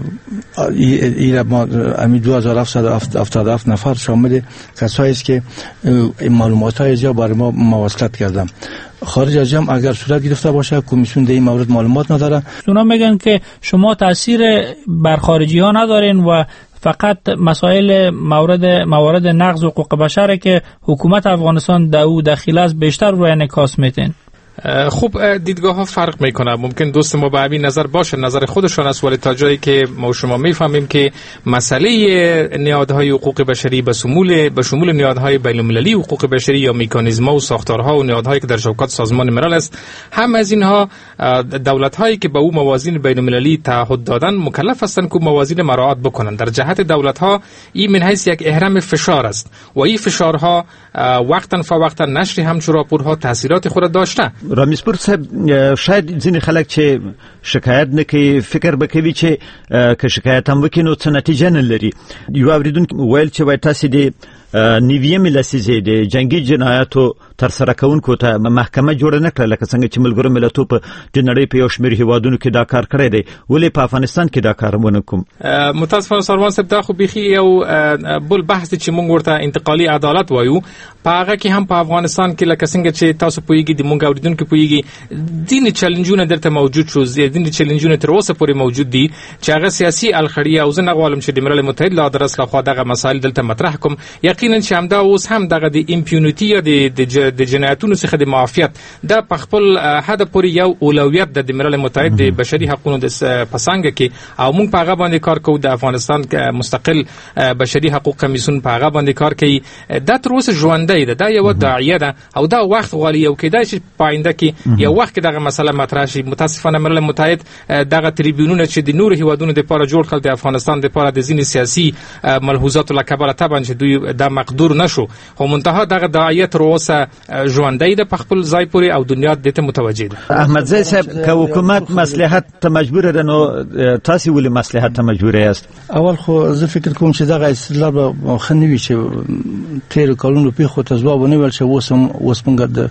[SPEAKER 6] ما 2777 نفر شامل کسایی است که معلومات‌های زیاد برای ما مواصلت کردن. خارج از جمع اگر صورت گرفته باشه کمیسیون در این مورد معلومات نداره.
[SPEAKER 1] اونا میگن که شما تاثیر بر خارجی ها ندارین و فقط مسائل موارد نقض حقوق بشر که حکومت افغانستان در او دخیل است بیشتر روی انعکاس میتین؟
[SPEAKER 5] خوب دیدگاه ها فرق میکنه. ممکن دوست ما به همین نظر باشه، نظر خودشان است، ولی تا جایی که ما و شما میفهمیم که مسئله نهادهای حقوق بشری به شمول نهادهای بین المللی حقوق بشری یا مکانیزم‌ها و ساختارها و نهادهایی که در چوکات سازمان ملل است، هم از اینها دولت‌هایی که به او موازین بین المللی تعهد دادن مکلف هستند که موازین مراعات بکنند. در جهت دولت‌ها این من حیث یک اهرم فشار است و این فشارها وقتا فوقتا نشر همچون راپورها تاثیرات خود داشته.
[SPEAKER 4] رامیسپور صاحب، شاید ځینې خلک چې شکایت نه کوي فکر به کوي چې که شکایت هم وکړي نو څه نتیجه نه لري. یو اوریدونکي ویل چې وایي تاسې د نیویمې لسیزې د جنگي جنایاتو ترسره کوونکو ته محکمه جوړه نه کړه، لکه څنګه چې ملګرو ملتونو په د نړۍ په یو شمېر هیوادونو کې دا کار کړی دی، ولې په افغانستان کې دا کار ونه کوم؟
[SPEAKER 5] متاسفانه سروان صاحب دا خو بیخي یو بل بحث چې موږ ورته انتقالي عدالت وایو. په هغه کې هم په افغانستان کې لکه څنګه چې تاسو پوهیږئ، د موږ اوریدونکو پوهیږي، ځینې چیلنجونه درته موجود شو، ځینې چیلنجونه تر اوسه پورې موجود دي چې هغه سیاسي الخړي او زه نه غواړم چې د ملل متحد له ادرس لخوا دغه مسایل دلته مطرح کوم. یقینا چې همدا اوس هم دغه د امپیونټي یا د جنایتونو څخه د معافیت د په خپل حد پورې یو اولویت د ملل متحد د بشري حقوقو د پسنګ کې، او موږ په هغه باندې کار کوو. د افغانستان مستقل بشري حقوق کمیسیون په هغه باندې کار کوي. دا تر اوسه ژوندی ده، دا یو داعیه ده او دا وخت غواړي او کېدای شي په آینده کې یو وخت کې دغه مسله مطرح شي. متاسفانه ملل متحد دغه تریبیونونه چې د نور هیوادونو لپاره جوړ کړل د افغانستان لپاره د ځینې سیاسي ملحوظاتو لکبره طبعا چې دوی دا مقدور نشو، خو منتها دغه داعیه تر اوسه ژوندی ده په خپل ځای پورې او دنیا دته متوجه ده.
[SPEAKER 4] احمد زئی صاحب، که حکومت مصلحت ته مجبور ده نو تاسو ولې مصلحت ته مجبور یاست؟
[SPEAKER 6] اول خو زه فکر کوم چې دغه استدلال به خنوي چې تیر کلونو په خو تزواب نه ویل چې اوس موږ د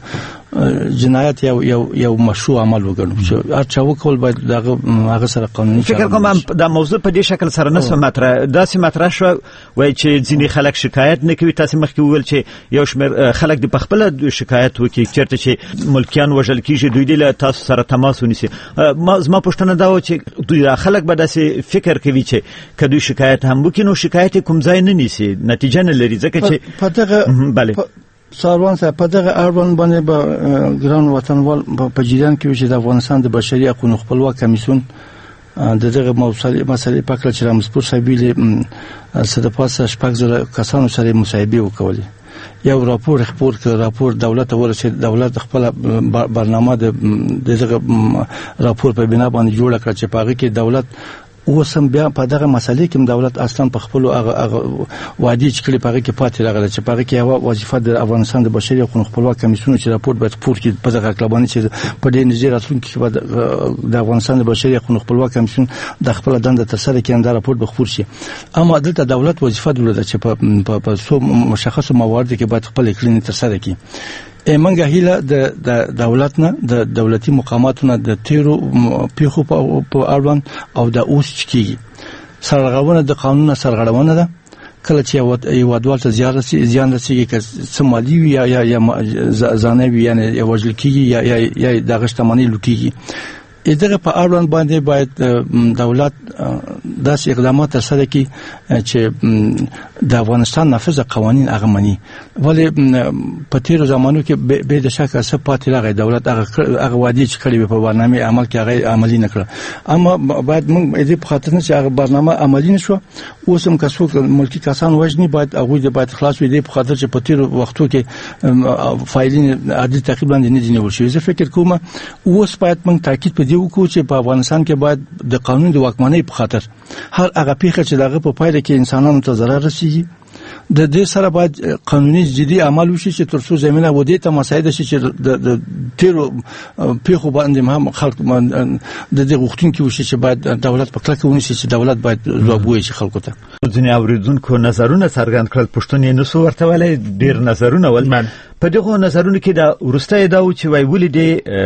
[SPEAKER 6] جنایت یو مشروع عمل وګڼو چې هر چا وکول باید دغه هغه سره قانوني.
[SPEAKER 4] فکر کوم دا موضوع په دې شکل سره نه مطرح داسې مطرح شو وای چې ځینې خلک شکایت نه کوي. تاسو مخکې ویل چې یو شمېر خلک د خپل شکایت وکړي چېرته چې ملکیان وژل کیږي، دوی له تاسو سره تماس ونیسي. زما پوښتنه دا و چې دوی خلک به داسې فکر کوي چې که دوی شکایت هم وکړي نو شکایت کوم ځای نه نیسي، نتیجه نه لري، ځکه چې
[SPEAKER 6] په دغه ساروان صاحب په دغه اړوند باندې به ګران وطنوال په جریان کې چې د افغانستان د بشري حقوقو خپلواک کمیسیون د دغه مسلې په اړه چې رامسپور صاحب یې صدپاسه شپږ زره کسانو سره مصاحبه وکولې. یو راپور خپور کړ، راپور دولت ورسید، دولت خپل برنامه د دغه راپور په بنا باندې جوړ کړ چې په هغه کې دولت اوسم بیا په دغه مسلې کې دولت اصلا په خپل هغه وادي چې کلی پاره کې پاتې راغله چې پاره کې هوا وظیفه د افغانستان د بشري حقوقو خپلواک کمیسیون چې راپور باید خپور کړي په دغه کلبانې چې په دې نږدې راتلونکي کې د افغانستان د بشري حقوقو خپلواک کمیسیون د خپل دنده تر سره کې دا راپور به خپور شي. اما دلته دولت وظیفه درلوده چې په څو مشخصو مواردو کې باید خپل کړنې تر سره کړي. منګه هیله د دولت نه د دولتي مقاماتو نه د تیرو پیخو په اړوند او د اوس چکیږي سرغړونه د قانون سرغړونه ده. کله چې یو ودوال ته زیان رسیږي که سمالي وي یا ځانه وي یعنی یو وجل کیږي یا د غشتمنۍ لوټیږي. دغه په اړوند باندې باید دولت داسې اقدامات ترسره کړي چې د افغانستان نافذ قوانین هغه مني. ولی په تیرو زمانو کې به د شک څه پاتې راغی دولت هغه وادي چې کړی په برنامه عمل کې هغه عملی نه کړ. اما باید موږ دې په خاطر نه چې هغه برنامه عملی نشو اوس هم کسو ملکی کسان وژني باید هغه باید خلاص وي دې په خاطر چې په تیرو وختو کې فایلین عادي تقریبا نه دي نیول شوی. زه فکر کوم اوس باید موږ تاکید په دې وکړو چې په افغانستان کې باید د قانون د واکمنۍ په خاطر هر هغه پیښه چې دغه په پایله کې انسانانو ته ضرر رسیږي د دې سره باید قانوني جدي عمل وشي چې ترڅو زمينه ودی ته مساعده شي چې د تیرو پیښو باندې هم خلک د دې غوښتنې وشي چې باید دولت په کلکه ونیسي چې دولت باید ځواب ووایي خلکو ته.
[SPEAKER 4] ځینې اوریدونکو نظرونه څرګند کړل، پښتون یې نسو ورته ولې ډیر نظرونه ول. په دغه نظرونو کې دا ورسته دا و چې وای ولې د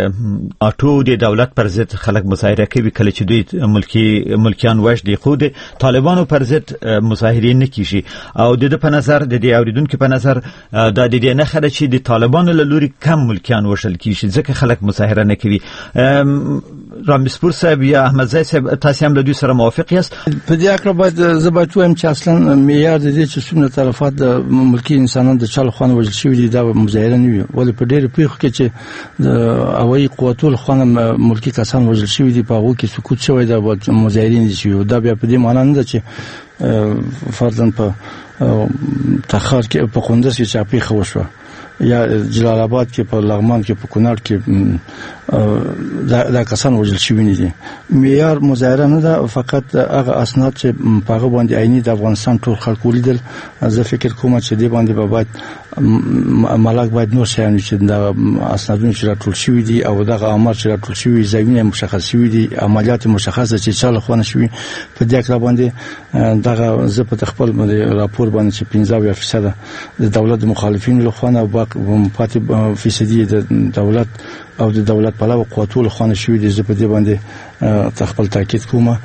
[SPEAKER 4] اټو د دولت پر ضد خلک مظاهره کوي کله چې دوی ملکیان وژني، خو د طالبانو پر ضد مظاهره نه کیږي. او د په نظر د دې اوریدونکو په نظر دا د دې نه خره چې د طالبانو له لوري کم ملکیان وژل کیږي ځکه خلک مظاهره نه کوي. رامسپور صاحب یا احمد زای صاحب تاسو هم له دوی سره موافق یاست؟
[SPEAKER 6] په دې اړه باید زبات وایم چې اصلا معیار د دې چې څومره تلفات د ملکی انسانانو د چل خوانه وجل شوی دي دا مظاهره نه وي، ولې په ډېر پیښو کې چې د هوایي قوتونو خوانه ملکی کسان وجل شوی دي په هغه کې سکوت شوی دا مظاهرین دي شوی، دا بیا په دې معنی نه ده چې فرضاً په تخار کې په کندز کې چاپی خو شو یا جلال آباد کې په لغمان کې په کونړ کې دا کسان وجل شوی نه دي. معیار مظاهره نه ده، فقط هغه اسناد چې په هغه باندې عیني د افغانستان ټول خلک ولیدل. زه فکر کوم چې دې باندې به باید ملاک باید نور شیان چې دا اسنادونه چې راټول شوی دي او دغه امر چې راټول شوی ځایونه مشخص شوی دي، عملیات مشخصه چې چاله خونه شوی په دې اړه باندې دغه زه په خپل راپور باندې چې 15% د دولت مخالفین له خونه او پاتې فیصدي د دولت او د دولت په علاوه قوتونو خونه شوی دي. زه په دې باندې خپل تاکید کوم.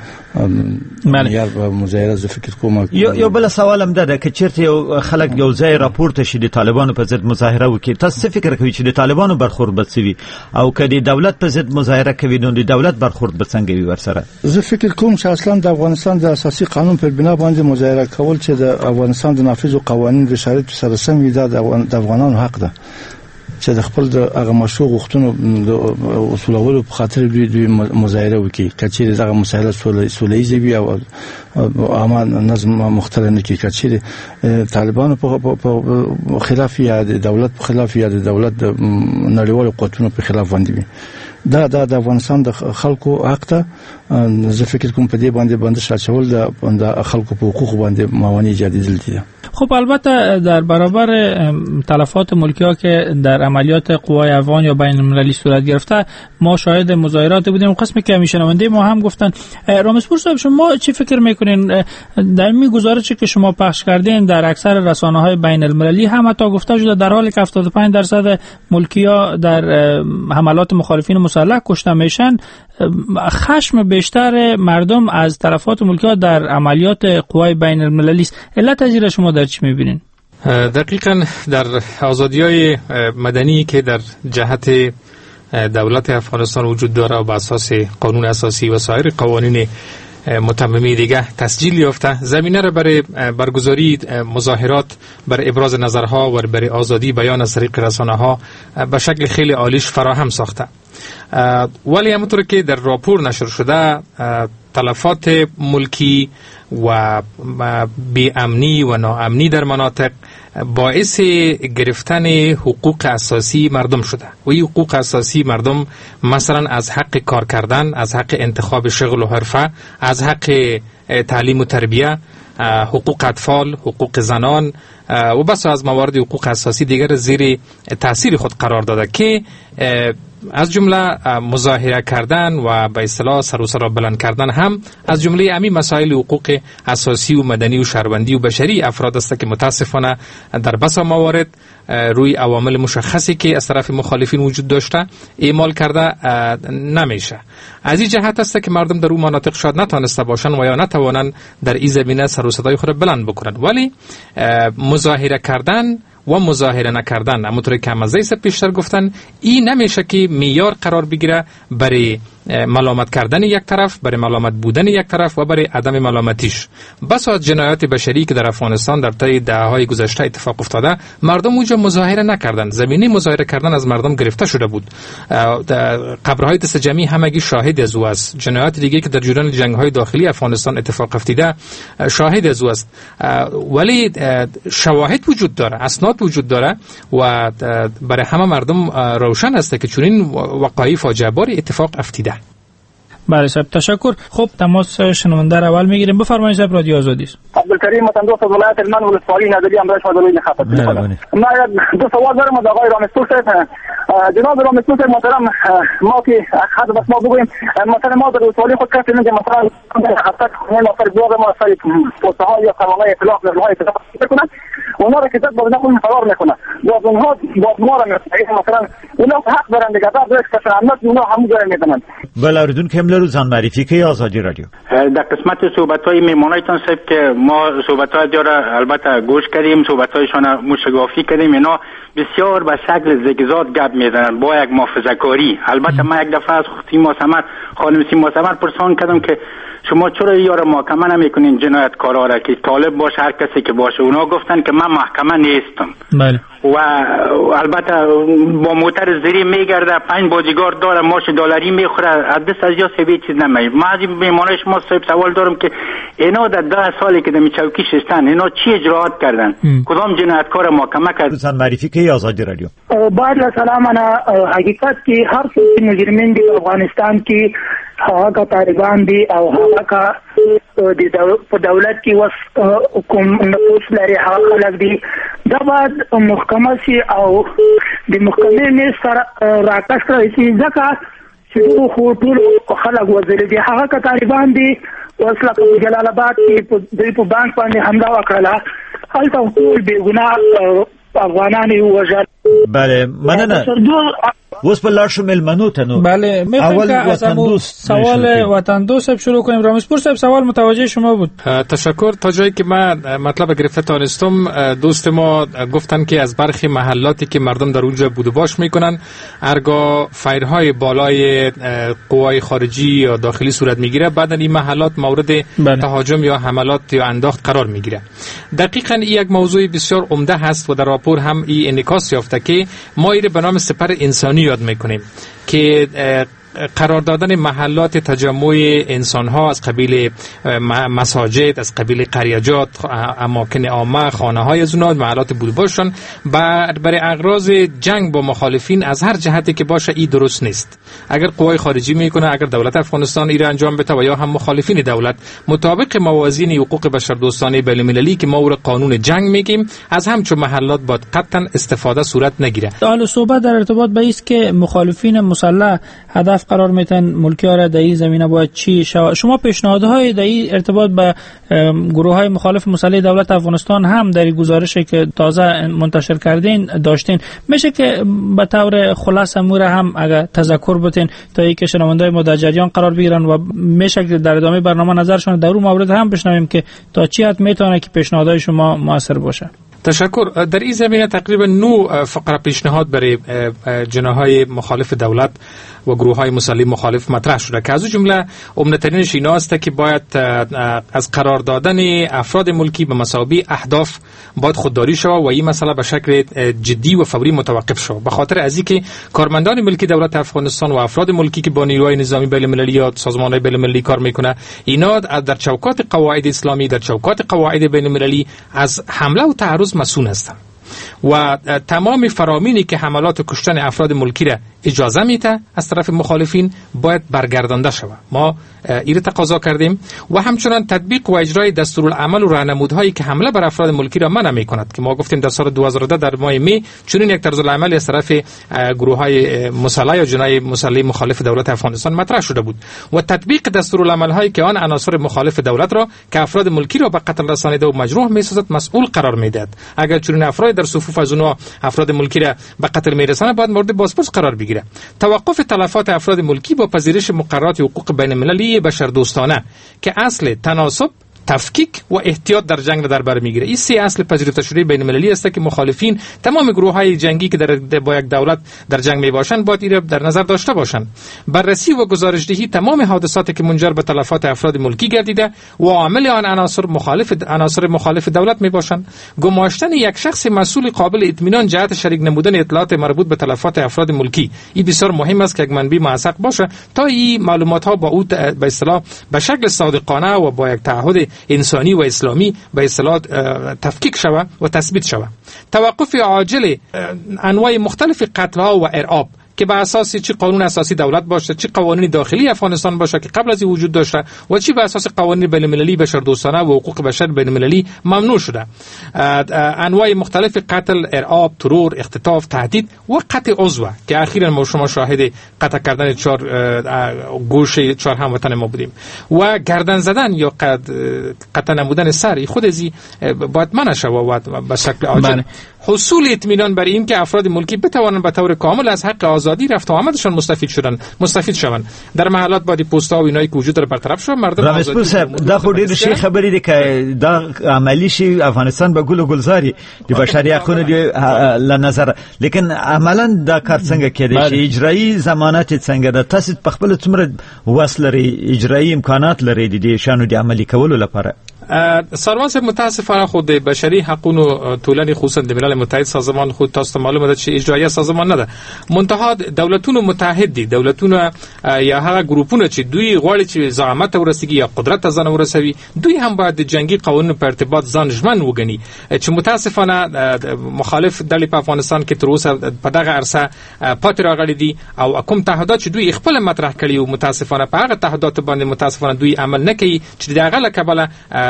[SPEAKER 6] یار مظاهره زه فکر کوم.
[SPEAKER 4] یو بل سوال هم ده چې چیرته یو خلک یو ځای راپورته شي د طالبانو په ضد مظاهره وکړي، تاسو فکر کوئ چې د طالبانو برخورد به څه وي او که د دولت په ضد مظاهره کوي نو د دولت برخورد به څنګه وي ورسره؟
[SPEAKER 6] زه فکر کوم چې اصلا د افغانستان د اساسي قانون پر بنا باندې مظاهره کول چې د افغانستان د نافذ قوانینو د شرایطو سره سم وي دا د افغانانو حق ده چې د خپل د هغه مشروع غوښتنو د اصولولو په خاطر دوی مظاهره وکړي. کچېره دغه مسایله سوله‌ایزه وي او عامه نظم مختل نه کې کچېره طالبانو په خلاف یا د دولت په خلاف یا د دولت د نړیوالو قوتونو په خلاف باندې وي. دا د افغانستان د خلکو حق ته. زه فکر کوم په دې باندې بندش اچول د خلکو په حقوق باندې موانع جدیدل دي.
[SPEAKER 1] خب البته در برابر تلفات ملکی ها که در عملیات قوای افغان یا بین المللی صورت گرفته ما شاهد مظاهرات بودیم. قسمی که میشنونده ما هم گفتن. رامسپور صاحب شما چی فکر میکنین در این گزارشی که شما پخش کردین در اکثر رسانه‌های بین المللی هم حتی گفته شده در حالی که 75% ملکی ها در حملات مخالفین مسلح کشته میشن، خشم بیشتر مردم از تلفات ملکی ها در عملیات قوای بین المللی است. علت ازیر شما در چی میبینین؟
[SPEAKER 5] دقیقاً در آزادی‌های مدنی که در جهت دولت افغانستان وجود داره و بر اساس قانون اساسی و سایر قوانین متممی دیگه تسجیل یافته، زمینه را برای برگزاری مظاهرات، برای ابراز نظرها و برای آزادی بیان از طریق رسانه‌ها به شکل خیلی عالیش فراهم ساخته. ولی همونطور که در راپور نشر شده تلفات ملکی و بی‌امنی و ناامنی در مناطق باعث گرفتن حقوق اساسی مردم شده و این حقوق اساسی مردم مثلا از حق کار کردن، از حق انتخاب شغل و حرفه، از حق تعلیم و تربیه، حقوق اطفال، حقوق زنان و بس از موارد حقوق اساسی دیگر زیر تاثیر خود قرار داده که از جمله مظاهره کردن و به اصطلاح سر و صدا بلند کردن هم از جمله همین مسائل حقوق اساسی و مدنی و شهروندی و بشری افراد است که متاسفانه در بسا موارد روی عوامل مشخصی که از طرف مخالفین وجود داشته اعمال کرده نمیشه. از این جهت است که مردم در اون مناطق شاید نتونسته باشن و یا نتوانن در این زمینه سر و صدای خود بلند بکنن، ولی مظاهره کردن و مظاهره نکردن همونطور که همزه پیشتر گفتن این نمیشه که معیار قرار بگیره برای ملامت کردن یک طرف، برای ملامت بودن یک طرف و برای عدم ملامتیش. بس از جنایات بشری که در افغانستان در طی دهه‌های گذشته اتفاق افتاده مردم اونجا مظاهره نکردن، زمینه مظاهره کردن از مردم گرفته شده بود. قبرهای دست جمعی همگی شاهد از او است. جنایات دیگه که در جریان جنگ‌های داخلی افغانستان اتفاق افتاده شاهد از او است. ولی شواهد وجود داره، اسناد وجود داره و برای همه مردم روشن است که چنین وقایع فاجعه بار اتفاق افتیده.
[SPEAKER 1] بله صاحب تشکر. خب تماس شنونده را اول میگیریم. بفرمایید صاحب رادیو آزادی است.
[SPEAKER 10] عبدالکریم متندوس از ولایت هلمند ولسوالی نظری امراض شادلوی خطاب می‌کنم. من دو سوال دارم از آقای رامسپور صاحب. جناب رامسپور صاحب محترم، ما که حد بس ما بگویم مثلا ما در ولسوالی خود کسی میگه مثلا خطر نفر بیاد ما سری پوسته ها یا قوانین اطلاق نهایی اطلاق میکنن اونا را که زد باز نخون فرار میکنه باز اونها باز ما را مثلا اونا حق دارن دیگه بعد کسی امنیت اونا همون جای میدونن.
[SPEAKER 4] بله اردون که روزان معرفی که آزادی رادیو.
[SPEAKER 11] در قسمت صحبت‌های میمونایتان صاحب که ما صحبت‌های دیاره البته گوش کردیم، صحبت‌هایشان مشگافی کردیم، اینا بسیار به شکل زگزات گپ میزنن با یک محافظه‌کاری. البته من یک دفعه از خانم سیما سمر پرسان کردم که شما چرا یار محکمه نمیکنین جنایتکارا را که طالب باشه هر کسی که باشه؟ اونا گفتن که من محکمه نیستم. بله. و البته با موتر زری میگرده، 5 بادیگارد داره، ماش دلاری میخوره، از دست از یا سبی چیز نمیگه. من از این میمانه شما صاحب سوال دارم که اینا در 10 سالی که در چوکی شستن اینا چی اجراعات کردن؟ کدام جنایتکار محکمه کرد؟
[SPEAKER 4] روزان معرفی که آزادی رادیو.
[SPEAKER 7] بعد سلام انا حقیقت کی هر څه مجرمین دی افغانستان کی هغه کا طالبان دی او هغه کا په دولت کې وس کوم نفوذ لري هغه خلک دي. دا بعد محکمه سي او د محکمې نه سره راکښ کړی چې ځکه چې خو ټول خلک وزیر دي هغه کا طالبان دي وسله په جلال آباد کې په بانک باندې حمله وکړه، هلته ټول بې ګناه افغانان یې وژل.
[SPEAKER 4] بله مننه. وس په لار شو ملمنو ته نو.
[SPEAKER 1] بله اول وطن دوست سوال وطن دوست شروع کنیم. رامسپور صاحب سوال متوجه شما بود.
[SPEAKER 5] تشکر. تا جایی که من مطلب گرفته تانستم، دوست ما گفتن که از برخی محلاتی که مردم در اونجا بود و باش میکنن ارگاه فایرهای بالای قوای خارجی یا داخلی صورت میگیره، بعد این محلات مورد تهاجم یا حملات یا انداخت قرار میگیره. دقیقاً این یک موضوع بسیار عمده هست و در راپور هم این انعکاس یافته که ما ایره به نام سپر انسانی یاد میکنیم که قرار دادن محلات تجمع انسان‌ها از قبیل مساجد، از قبیل قریجات، اماکن عامه، خانه‌های از اونها محلات بود باشن برای اغراض جنگ با مخالفین از هر جهتی که باشه این درست نیست. اگر قوای خارجی میکنه، اگر دولت افغانستان ایره انجام بده و یا هم مخالفین دولت مطابق موازین حقوق بشردوستانه بین‌المللی که ما او را قانون جنگ میگیم، از همچون محلات باید قطعا استفاده صورت نگیره.
[SPEAKER 1] حالا صحبت در ارتباط به است که مخالفین مسلح هدف قرار میتن ملکی‌ها را در این زمینه باید چی شود؟ شما پیشنهادهای در این ارتباط به گروه‌های مخالف مسلح دولت افغانستان هم در گزارشی که تازه منتشر کردین داشتین، میشه که به طور خلاصه امور هم اگر تذکر بتین تا اینکه شنونده‌های ما در جریان قرار بگیرن و میشه که در ادامه برنامه نظرشون در اون مورد هم بشنویم که تا چی حد میتونه که پیشنهادهای شما موثر باشه.
[SPEAKER 5] تشکر. در این زمینه تقریبا 9 فقره پیشنهاد برای جناح‌های مخالف دولت و گروه‌های مسلح مخالف مطرح شده که از جمله عمده‌ترینش این است که باید از قرار دادن افراد ملکی به مسابقه اهداف باید خودداری شود و این مسئله به شکل جدی و فوری متوقف شود، به خاطر از اینکه کارمندان ملکی دولت افغانستان و افراد ملکی که با نیروهای نظامی بین‌المللی یا سازمان‌های بین‌المللی کار میکنه، اینا در چوکات قواعد اسلامی، در چوکات قواعد بین‌المللی از حمله و تعرض مسئول هستند و تمام فرامینی که حملات و کشتن افراد ملکی را اجازه میده از طرف مخالفین باید برگردانده شود. ما این را تقاضا کردیم و همچنان تطبیق و اجرای دستورالعمل و راهنمودهایی که حمله بر افراد ملکی را منع میکند که ما گفتیم در سال 2010 در ماه می چنین یک طرزالعمل از طرف گروه‌های مسلح یا جناح مسلح مخالف دولت افغانستان مطرح شده بود و تطبیق دستورالعمل هایی که آن عناصر مخالف دولت را که افراد ملکی را به قتل رسانیده و مجروح میسازد مسئول قرار میدهد. اگر چنین افراد در صفوف از اونها افراد ملکی را به قتل میرسانه باید مورد بازپرس قرار بگیره. توقف تلفات افراد ملکی با پذیرش مقررات حقوق بین‌المللی بشردوستانه که اصل تناسب، تفکیک و احتیاط در جنگ را در بر میگیره. این 3 اصل پذیرفته شده بین‌المللی است که مخالفین تمام گروه‌های جنگی که با یک دولت در جنگ میباشند باید این را در نظر داشته باشند. بررسی و گزارشدهی تمام حادثاتی که منجر به تلفات افراد ملکی گردیده و عامل آن عناصر مخالف دولت میباشند. گماشتن یک شخص مسئول قابل اطمینان جهت شریک نمودن اطلاعات مربوط به تلفات افراد ملکی، این بسیار مهم است که یک منبع موثق باشه تا این معلومات ها با او به اصطلاح به شکل صادقانه و با یک تعهد انسانی و اسلامی به اصطلاح تفکیک شود و تثبیت شود. توقف عاجل انواع مختلف قتل ها و ارعاب که به اساس چه قانون اساسی دولت باشه، چه قوانین داخلی افغانستان باشه که قبل از این وجود داشته و چه به اساس قوانین بین‌المللی بشردوستانه و حقوق بشر بین‌المللی ممنوع شده. انواع مختلف قتل، ارعاب، ترور، اختطاف، تهدید و قطع عضو که اخیراً ما شما شاهد قطع کردن 4 گوش 4 هموطن ما بودیم و گردن زدن یا قطع نمودن سر خود ازی باید منع شود و به شکل عاجل. حصول اطمینان برای این که افراد ملکی بتوانند به طور کامل از حق آزادی رفت و آمدشان مستفید شوند. در محلات باید پست‌ها و اینایی که وجود داره برطرف شود. مردم آزادی
[SPEAKER 4] دا خو ډیر شي خبرې دي که دا عملی شي افغانستان به ګل و ګلزاري د بشري حقوقو دی له نظر، لیکن عملا دا کار څنګه کېدای شي؟ اجرایی ضمانت څنګه ده؟ تاسو په خپل څومره وسل لري، اجرایی امکانات لري د دې شانو د عملي کولو لپاره؟
[SPEAKER 5] سازمان متاسفانه خود بشری حقوق ټولنې خصوصا د ملل متحد سازمان خود تاسو معلومه ده چې اجرایی سازمان نه ده، منتها دولتونو متحد دي، دولتونو یا هغه ګروپونه چې دوی غواړي چې زعامت ورسیږي یا قدرت ځان ورسوي، دوی هم باید د جنگي قوانینو په ارتباط ځان ژمن وګڼي چې متاسفانه مخالف ډلې په افغانستان کې تر اوسه په دغه عرصه پاتې راغلي دي او کوم تعهدات چې دوی خپل مطرح کړي او متاسفانه په هغه تعهدات باندې متاسفانه دوی عمل نه کوي چې دغه لکبله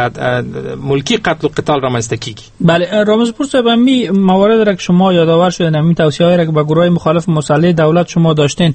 [SPEAKER 5] ملکی قتل و قتال را مستکیگی.
[SPEAKER 1] بله رامزپور صاحب، می موارد را که شما یادآور شدین، همین توصیه‌ای را که به گروه مخالف مسلح دولت شما داشتین،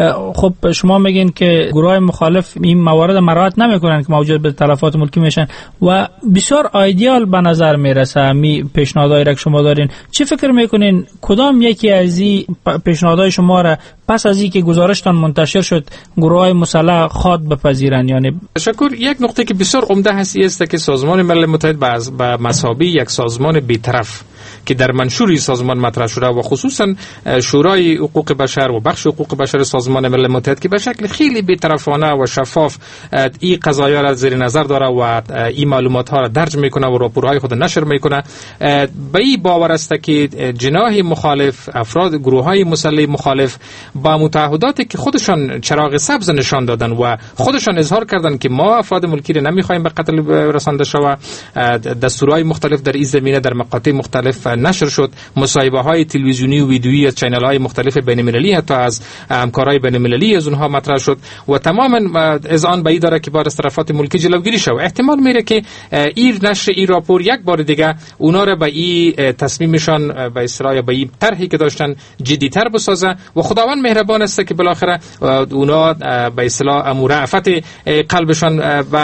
[SPEAKER 1] خب شما میگین که گروه مخالف این موارد مراعات نمیکنن که موجب به تلفات ملکی میشن و بسیار ایدئال به نظر میرسه می پیشنهادایی را که شما دارین. چی فکر میکنین کدام یکی از این پیشنهادهای شما را پس از اینکه گزارشتان منتشر شد گروه مسلح خواد بپذیرن؟ یعنی
[SPEAKER 5] تشکر. یک نکته که بسیار عمده است که سازمان ملل متحد به مثابه یک سازمان بی‌طرف که در منشور سازمان مطرح شده و خصوصا شورای حقوق بشر و بخش حقوق بشر سازمان ملل متحد که به شکل خیلی بی‌طرفانه و شفاف این قضایا را زیر نظر داره و این معلومات ها را درج میکنه و راپورهای خود نشر میکنه، به این باور است که جناح مخالف، افراد گروه های مسلح مخالف با متعهداتی که خودشان چراغ سبز نشان دادن و خودشان اظهار کردن که ما افراد ملکی را نمیخوایم به قتل رسانده شود، دستورهای مختلف در این زمینه در مقاطع مختلف نشر شد، مصاحبه های تلویزیونی و ویدیویی از چینل های مختلف بین المللی حتی از همکارای بین المللی از اونها مطرح شد و تماما اذعان به این داره که بار از طرفات ملکی جلوگیری شود. احتمال میره که این نشر این راپور یک بار دیگه اونا را به این تصمیمشان به اصطلاح به این طرحی که داشتن جدی‌تر بسازه و خداوند مهربان است که بالاخره اونا به اصطلاح رأفت قلبشان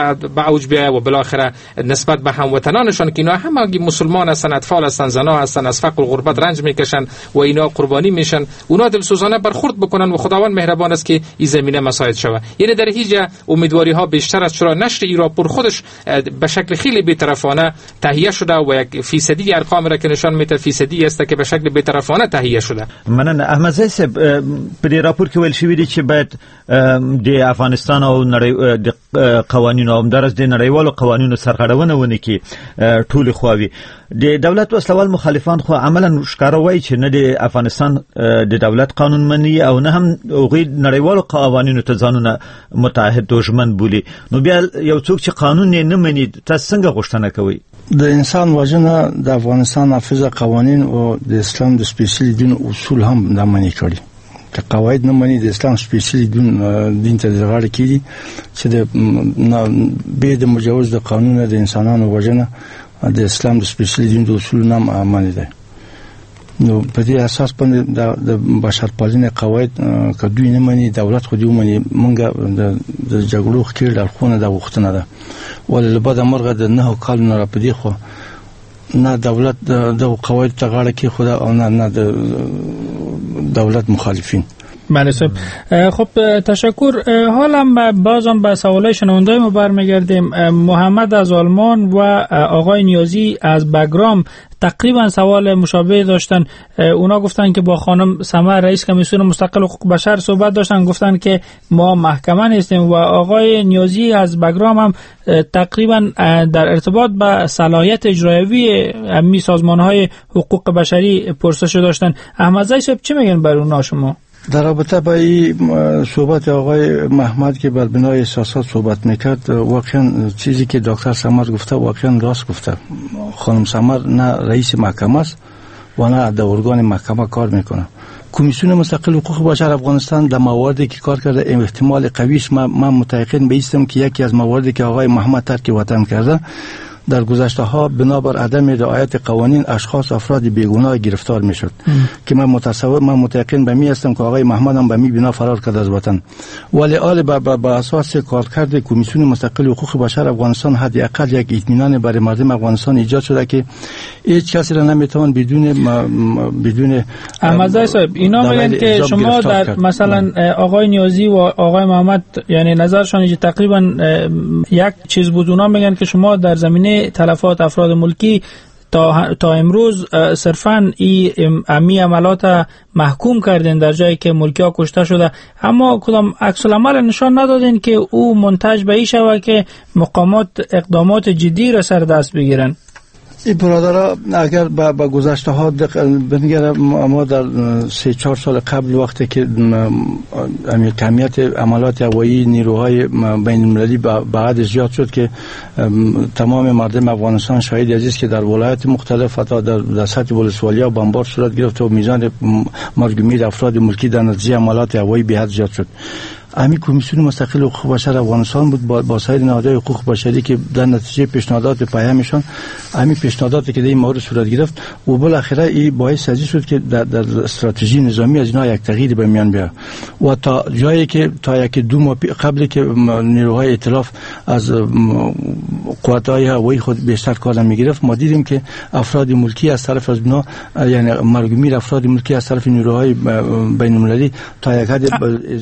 [SPEAKER 5] به اوج بیاید و بالاخره نسبت به هموطنانشان که اینا همگی مسلمان هستن، اطفال هستن، زنا هستن، از فقر و غربت رنج میکشن و اینا قربانی میشن، اونا دلسوزانه برخورد بکنن و خداوند مهربان است که این زمینه مساعد شود. یعنی در هیچ امیدواری ها بیشتر از چرا نشر این راپور خودش به شکل خیلی بی‌طرفانه تهیه شده و یک فیصدی ارقام را که نشان میده فیصدی است که به شکل بی‌طرفانه تهیه شده.
[SPEAKER 4] مننه احمد زی صاحب، په دې راپور کې ویل شوی دی چې باید د افغانستان او د قوانینو او درز د نړیوالو قوانینو سرغړونه ونه کی ټول خواوي. د دولت وسلوال مخالفان خو عملا ښکارا وایي چې نه د افغانستان د دولت قانون مني او نه هم هغوی نړیوالو قوانینو ته ځانونه متعهد دښمن بولي. نو بیا یو څوک چې قانون نه مني تاسو څنګه غوښتنه کوي؟
[SPEAKER 6] د انسان وژنه د افغانستان نافذه قوانین او د اسلام د سپیشلی دین اصول هم د منی کړي. که قواعد نه مني د اسلام سپیشلی دین ته درغاړه کیږي چې د به د مجوز د قانون د انسانانو وژنه د اسلام د سپیشلی دین د اصول نه عملي ده. نو په دې اساس باندې د بشرپالنې قواعد که دوی نه مني دولت خو دوی مني مونږ د جګړو خکېل اړخونه د وختونه ده ولې له بده مرغه د 9 کال نه په دې خو نه دولت د قواعد ته غاړه کې خدا او نه د دولت مخالفین.
[SPEAKER 1] بله صاحب، خب تشکر. حالا بازم به سوالای شنوندای ما برمیگردیم. محمد از آلمان و آقای نیازی از بگرام تقریبا سوال مشابه داشتن. اونا گفتن که با خانم سمر رئیس کمیسیون مستقل حقوق بشر صحبت داشتن، گفتن که ما محکمه نیستیم و آقای نیازی از بگرام هم تقریبا در ارتباط با صلاحیت اجرایی امی سازمان‌های حقوق بشری پرسش داشتن. احمد زی صاحب چی میگن بر اونا شما؟
[SPEAKER 6] در رابطه با این صحبت آقای محمد که بر بنای احساسات صحبت میکرد، واقعا چیزی که دکتر سمر گفته واقعا راست گفته. خانم سمر نه رئیس محکمه است و نه در ارگان محکمه کار میکنه. کمیسیون مستقل حقوق بشر افغانستان در مواردی که کار کرده احتمال قویش من متأکد بیستم که یکی از مواردی که آقای محمد ترک وطن کرده در گذشته ها بنابر عدم رعایت قوانین افراد بیگناه گرفتار میشد که من متيقن به می هستم که آقای محمد هم به می بنا فرار کرده از وطن. ولی آل با اساس کارکرد کمیسیون مستقل حقوق بشر افغانستان حداقل یک اطمینان برای مردم افغانستان ایجاد شده که هیچ کسی را نمیتوان بدون
[SPEAKER 1] احمد صاحب اینا میگن که شما در مثلا آقای نیازی و آقای محمد یعنی نظرشان تقریبا یک چیز بود. اونا میگن که شما در زمینه تلفات افراد ملکی تا امروز صرفاً امی عملات محکوم کردین در جایی که ملکی ها کشته شده، اما کدام عکس العمل نشان ندادین که او منتج به این شود که مقامات اقدامات جدی را سر دست بگیرن.
[SPEAKER 6] این برادرها اگر با گذشته ها بنگرم ما در 3-4 سال قبل وقتی که کمیت عملات هوایی نیروهای بین المللی بعد زیاد شد که تمام مردم افغانستان شاهد عزیز که در ولایت مختلف حتی در سطح ولسوالیا بمبار صورت گرفت و میزان مرگ و میر افراد ملکی در نتیجه عملات هوایی به حد زیاد شد. همین کمیسیون مستقل حقوق بشر افغانستان بود با سایر نهادهای حقوق بشری که در نتیجه پیشنهادات پیامشان همین پیشنهاداتی که در این مورد صورت گرفت و بالاخره این باعث ازی شد که در استراتژی نظامی از اینا یک تغییر به میان بیاد و تا جایی که تا یک 2 ماه قبل که نیروهای ائتلاف از قوات‌های هوایی خود بیشتر کار می‌گرفت ما دیدیم که افراد ملکی از طرف از اینا یعنی مرگ و میر افراد ملکی از طرف نیروهای بین‌المللی تا یک حد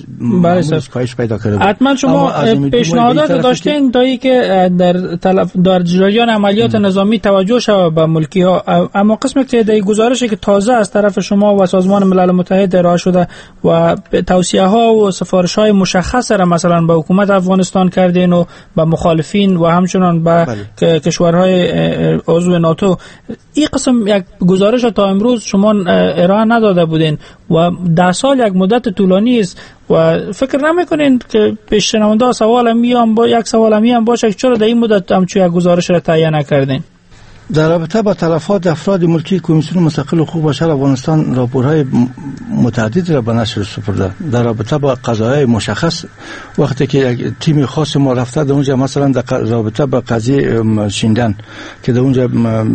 [SPEAKER 6] کاهش پیدا کرده.
[SPEAKER 1] حتما شما پیشنهادات داشتین تا ای که در جریان عملیات نظامی توجه شود به ملکی ها، اما قسمی که در گزارشی که تازه از طرف شما و سازمان ملل متحد ارائه شده و توصیه ها و سفارش های مشخص را مثلا به حکومت افغانستان کردین و به مخالفین و همچنان به کشورهای عضو ناتو، این قسم یک گزارش تا امروز شما ارائه نداده بودین و 10 سال یک مدت طولانی است و فکر نمیکنین که پیشنهاد سوال یک سوال هم باشه که چرا در این مدت همچون یک گزارش را تهیه نکردین؟
[SPEAKER 6] در رابطه با تلفات افراد ملکی کمیسیون مستقل حقوق بشر افغانستان راپورهای متعدد را به نشر سپرده. در رابطه با قضایای مشخص وقتی که یک تیم خاص ما رفته در اونجا مثلا در رابطه با قضیه شیندن که در اونجا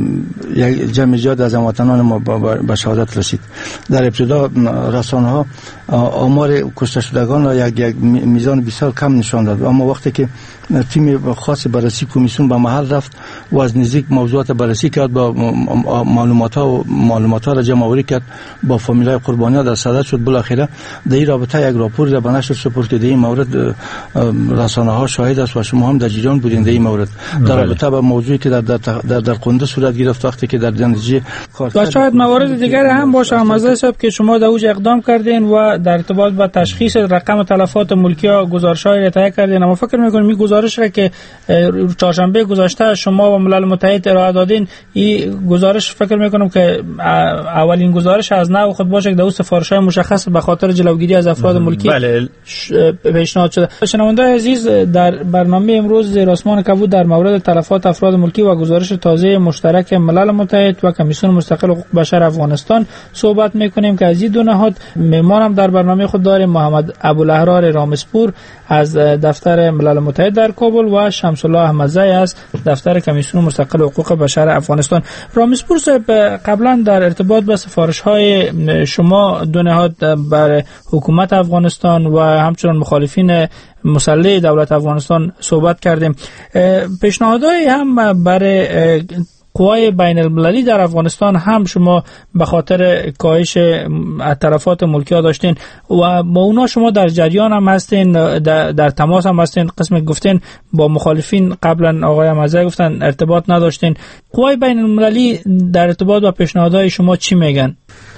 [SPEAKER 6] یک جمع زیاد از هموطنان ما به شهادت رسید. در ابتدا رسانه ها آمار کشته شدگان را یک میزان بسیار کم نشان داد، اما وقتی که تیم خاص بررسی کمیسیون به محل رفت و از نزدیک موضوعات بررسی کرد با معلومات ها را جمع آوری کرد با فامیلای قربانیان در صدد شد، بالاخره در این رابطه یک راپور را به نشر سپرد که در این مورد رسانه ها شاهد است و شما هم در جریان بودین در این مورد در رابطه با موضوعی که در قنده صورت گرفت وقتی که در نتیجه
[SPEAKER 1] و شاید موارد دیگر هم باشه مزه صاحب که شما در اوج اقدام کردین و در ارتباط با تشخیص رقم تلفات ملکی ها گزارش‌های را تهیه کردین، اما فکر می‌کنم این گزارش را که چهارشنبه گذشته شما و ملل متحد ارائه دادین، این گزارش فکر می‌کنم که اولین گزارش از نوع خود باشه که در سفارش‌های مشخص به خاطر جلوگیری از افراد ملکی پیشنهاد شده. شنونده‌های عزیز، در برنامه امروز زیر آسمان کبود در مورد تلفات افراد ملکی و گزارش تازه مشترک ملل متحد و کمیسیون مستقل حقوق بشر افغانستان صحبت می‌کنیم که از این دو نهاد مهمان در برنامه خود داریم محمد ابوالاحرار رامسپور از دفتر ملل متحد در کابل و شمس الله احمدزی از دفتر کمیسیون مستقل حقوق بشر افغانستان. رامسپور صاحب، قبلا در ارتباط با سفارش‌های شما دو نهاد بر حکومت افغانستان و همچنین مخالفین مسلح دولت افغانستان صحبت کردیم. پیشنهادهای هم برای قوای بین المللی در افغانستان هم شما به خاطر کاهش تلفات ملکی ها داشتین و با اونا شما در جریان هم هستین، در تماس هم هستین. قسم گفتین با مخالفین قبلا آقای احمدزی گفتن ارتباط نداشتین. قوای بین المللی در ارتباط با پیشنهادهای شما چی میگن؟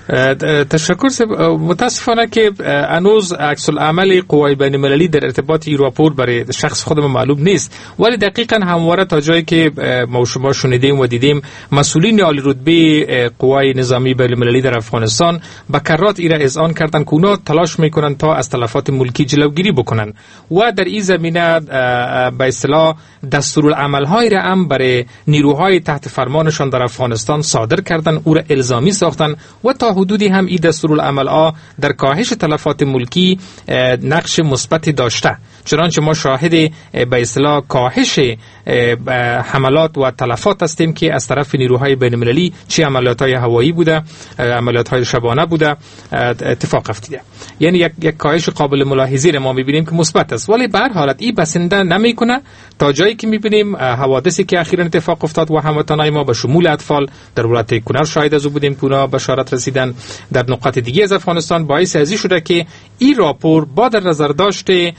[SPEAKER 5] تشکر. متاسفانه که هنوز عکس العمل قوای بین المللی در ارتباط این راپور برای شخص خودم معلوم نیست، ولی دقیقاً همواره تا جایی که ما شما شنیدیم و دیدیم مسئولین عالی رتبه قوای نظامی بین المللی در افغانستان به کرات ایرا اذعان کردند که اونا تلاش میکنن تا از تلفات ملکی جلوگیری بکنن و در این زمینه به اصطلاح دستورالعمل‌های را هم برای نیروهای تحت فرمانشان در افغانستان صادر کردن، او را الزامی ساختن و تا تا حدودی هم این دستورالعمل ها در کاهش تلفات ملکی نقش مثبتی داشته، چنانچه ما شاهد به اصطلاح کاهش حملات و تلفات هستیم که از طرف نیروهای بین المللی، چه عملیات‌های هوایی بوده، عملیات‌های شبانه بوده، اتفاق افتاده. یعنی یک کاهش قابل ملاحظه ما می‌بینیم که مثبت است، ولی به هر حالت این بسنده نمی‌کنه تا جایی که می‌بینیم حوادثی که اخیراً اتفاق افتاد و هموطنان ما به شمول اطفال در ولایت کنر شاهد از بودیم که اونا بشارت رسیدن در نقاط دیگه از افغانستان، باعث ازی شده که این راپور با در نظر داشته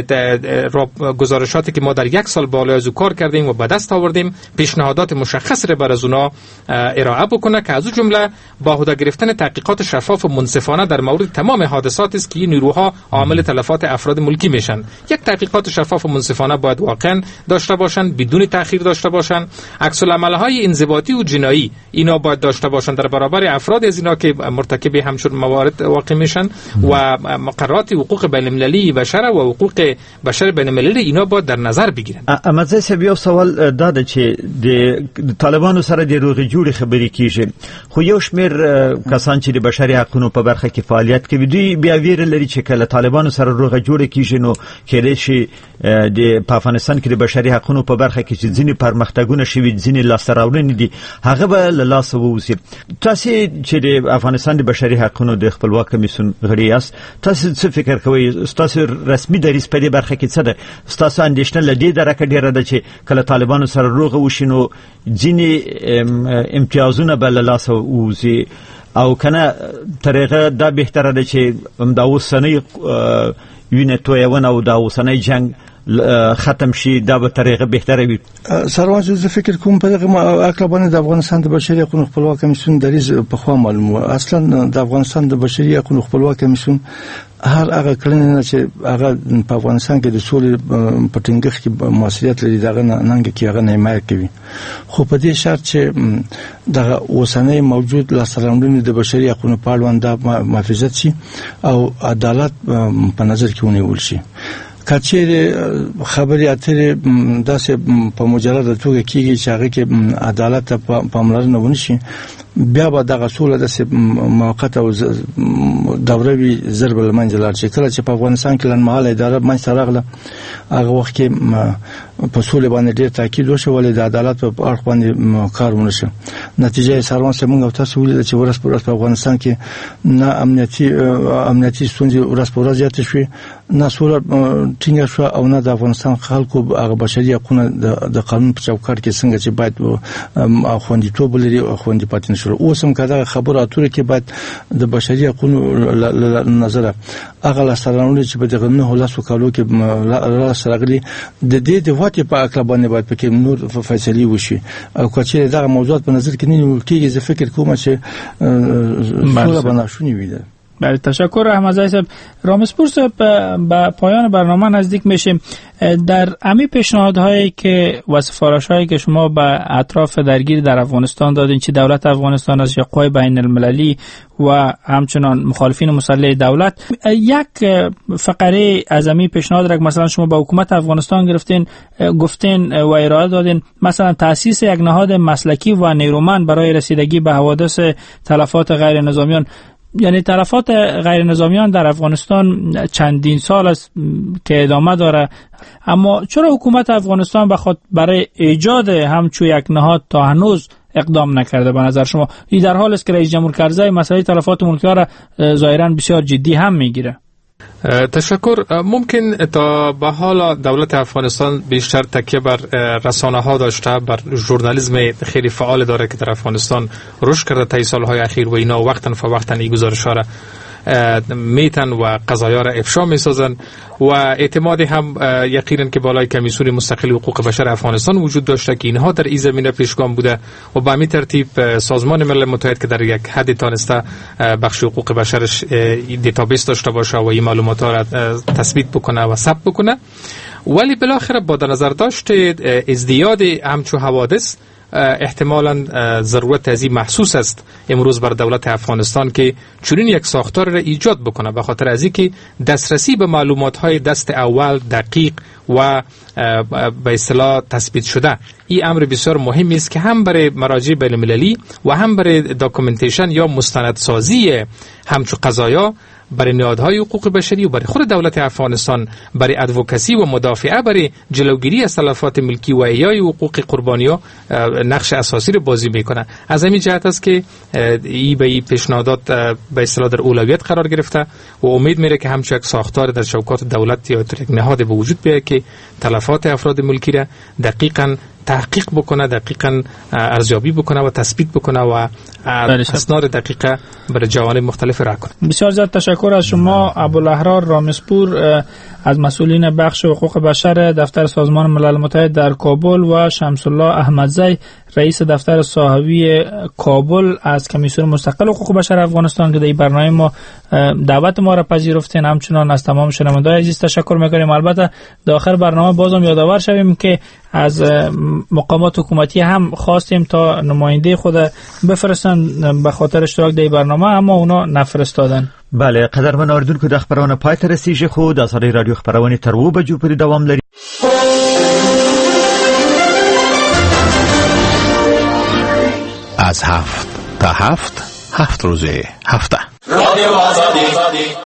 [SPEAKER 5] گزارشاتی که ما در یک سال بالای از کار کردیم و به دست آوردیم پیشنهادات مشخص را بر از اونا ارائه بکنه که از اون جمله با عهده گرفتن تحقیقات شفاف و منصفانه در مورد تمام حادثاتی است که این نیروها عامل تلفات افراد ملکی میشن. یک تحقیقات شفاف و منصفانه باید واقعا داشته باشن، بدون تأخیر داشته باشن. عکس العمل‌های انضباطی و جنایی اینا باید داشته باشن در برابر افراد از اینا که مرتکب همچون موارد واقع میشن و مقررات حقوق بین المللی بشر و حقوق بشر بین المللی اینا باید در نظر بگیرن.
[SPEAKER 4] اما زه بیا سوال داده چې د طالبانو سره د روغې جوړې خبرې کیږي، خو یو شمیر کسان چې د بشري حقوقو په برخه کې فعالیت کوي دوی بیا ویره لري چې کله طالبانو سره روغې جوړې کیږي نو کېدای شي په افغانستان کې د بشري حقوقو په برخه کې چې ځینې پرمختګونه شوي، ځینې لاسته راوړنې دي، هغه به له لاسه ووځي. تاسو چې د افغانستان د بشري حقوقو د خپلواک کمیسیون غړي یاست، تاسو څه فکر کوئ؟ تاسو رسمي دریځ په دې برخه کې څه ده؟ تاسو اندېښنه لدې درکه ډیره ده چې کله طالبانو سره روغه وشي نو ځینې امتیازونه به له لاسه ووځي او کنه طریقه دا بهتره ده چې دا اوسنۍ وینې تویونه او دا اوسنۍ جنگ ختم شي، دا به طریقه بهتره وي.
[SPEAKER 6] سروان زه فکر کوم په دغه اقربانه د افغانستان د بشري حقوقو خپلواک کمیسیون دریځ په خوا معلومه. اصلا د افغانستان د بشري حقوقو خپلواک کمیسیون هر هغه کلنه چې هغه په افغانستان کې د سولې په ټینګښت کې مسؤلیت لري دغه ننګ کې هغه نه حمایت کوي، خو په دې شرط چې دغه اوسنۍ موجود لاسرامړنې د بشري حقوقو په اړوند د محافظت شي او عدالت په نظر کې ونیول شي. کچېره خبري اترې داسې په مجرد توګه کېږي چې هغه کې عدالت په پاملرنه ونشي، بیا به دغه سوله د موقت او دوره وی ضرب المنجلار چې کله چې په افغانستان کې لنمحاله اداره منځ ته راغله هغه وخت کې په سوله باندې ډېر تاکید وشو ولې د عدالت په اړه باندې کار ونشو. نتیجه سروان سمونږ تاسو ولې چې ورځ په ورځ په افغانستان کې نه امنیتي ستونزې ورځ په ورځ زیاتې شوې، نه سوله ټینګه شو او نه د افغانستان خلکو هغه بشري حقوقونه د قانون په چوکاټ کې څنګه چې باید خوندیتوب لري او خوندي پاتې نشي. اوس هم کدا خبره اتوره کې باید د بشري حقوقو نظر هغه لاسرانونه چې په دغه نه لاسو کالو کې راغلي د دې د واټې په اکلا باندې باید پکې نور فیصله وشي او کچې دغه موضوعات په نظر کې نه نیول کېږي. زه فکر کوم چې سوله بناشونی وي.
[SPEAKER 1] بله، تشکر احمدزی صاحب. رامسپور صاحب به پایان برنامه نزدیک میشیم. در امی پیشنهادهایی که و سفارش‌هایی که شما به اطراف درگیر در افغانستان دادین، چه دولت افغانستان از یا قوای بین المللی و همچنان مخالفین مسلح دولت، یک فقره از امی پیشنهاد را مثلا شما به حکومت افغانستان گفتین و ارائه دادین، مثلا تأسیس یک نهاد مسلکی و نیرومند برای رسیدگی به حوادث تلفات غیر نظامیان. یعنی تلفات غیر نظامیان در افغانستان چندین سال است که ادامه داره، اما چرا حکومت افغانستان بخواد برای ایجاد همچون یک نهاد تا هنوز اقدام نکرده؟ به نظر شما این در حال است که رئیس جمهور کرزی مسئله تلفات ملکی را ظاهرا بسیار جدی هم میگیره.
[SPEAKER 5] تشکر. ممکن تا به حال دولت افغانستان بیشتر تکیه بر رسانه ها داشته، بر ژورنالیسم خیلی فعال داره که در افغانستان رشد کرده طی سالهای اخیر و اینا وقتا فوقتا این گزارش‌ها را میتن و قضایا را افشا میسازن و اعتمادی هم یقینا که بالای کمیسیون مستقل حقوق بشر افغانستان وجود داشته که اینها در این زمینه پیشگام بوده و به همین ترتیب سازمان ملل متحد که در یک حدی تانسته بخش حقوق بشرش دیتابیس داشته باشه و این معلومات را تثبیت بکنه و ثبت بکنه، ولی بالاخره با در نظر داشت ازدیاد همچون حوادث احتمالاً ضرورت از این محسوس است امروز بر دولت افغانستان که چنین یک ساختار را ایجاد بکنه، به خاطر از اینکه دسترسی به معلومات های دست اول دقیق و به اصطلاح تثبیت شده این امر بسیار مهمی است که هم برای مراجع بین المللی و هم برای داکومنتیشن یا مستندسازی همچو قضایا برای نهادهای حقوق بشری و برای خود دولت افغانستان برای ادوکسی و مدافعه برای جلوگیری از تلفات ملکی و احیای حقوق قربانی‌ها نقش اساسی را بازی میکنه. از همین جهت است که این به پیشنهادات به اصطلاح در اولویت قرار گرفته و امید میره که همچون یک ساختار در شوکات دولت یا یک نهاد به وجود بیاید که تلفات افراد ملکی را دقیقاً تحقیق بکنه، دقیقاً ارزیابی بکنه و تثبیت بکنه و اسناد دقیقه برای جوانب مختلف را کنه.
[SPEAKER 1] بسیار زیاد تشکر از شما ابوالاحرار رامسپور از مسئولین بخش حقوق بشر دفتر سازمان ملل متحد در کابل و شمس الله احمدزی رئیس دفتر صاحبی کابل از کمیسیون مستقل حقوق بشر افغانستان که در این برنامه ما دعوت ما را پذیرفتین. همچنان از تمام شنوندگان عزیز تشکر می‌کنیم. البته در آخر برنامه بازم یادآور شویم که از مقامات حکومتی هم خواستیم تا نماینده خود بفرستن به خاطر اشتراک در برنامه، اما اونا نفرستادن.
[SPEAKER 4] بله، قدرمن آردون که د خبرونه پای ته رسیږي خو د سړی رادیو خبرونه تر 2 بجو پورې دوام لري.
[SPEAKER 3] از 7 تا 7 روزه هفته رادیو آزادی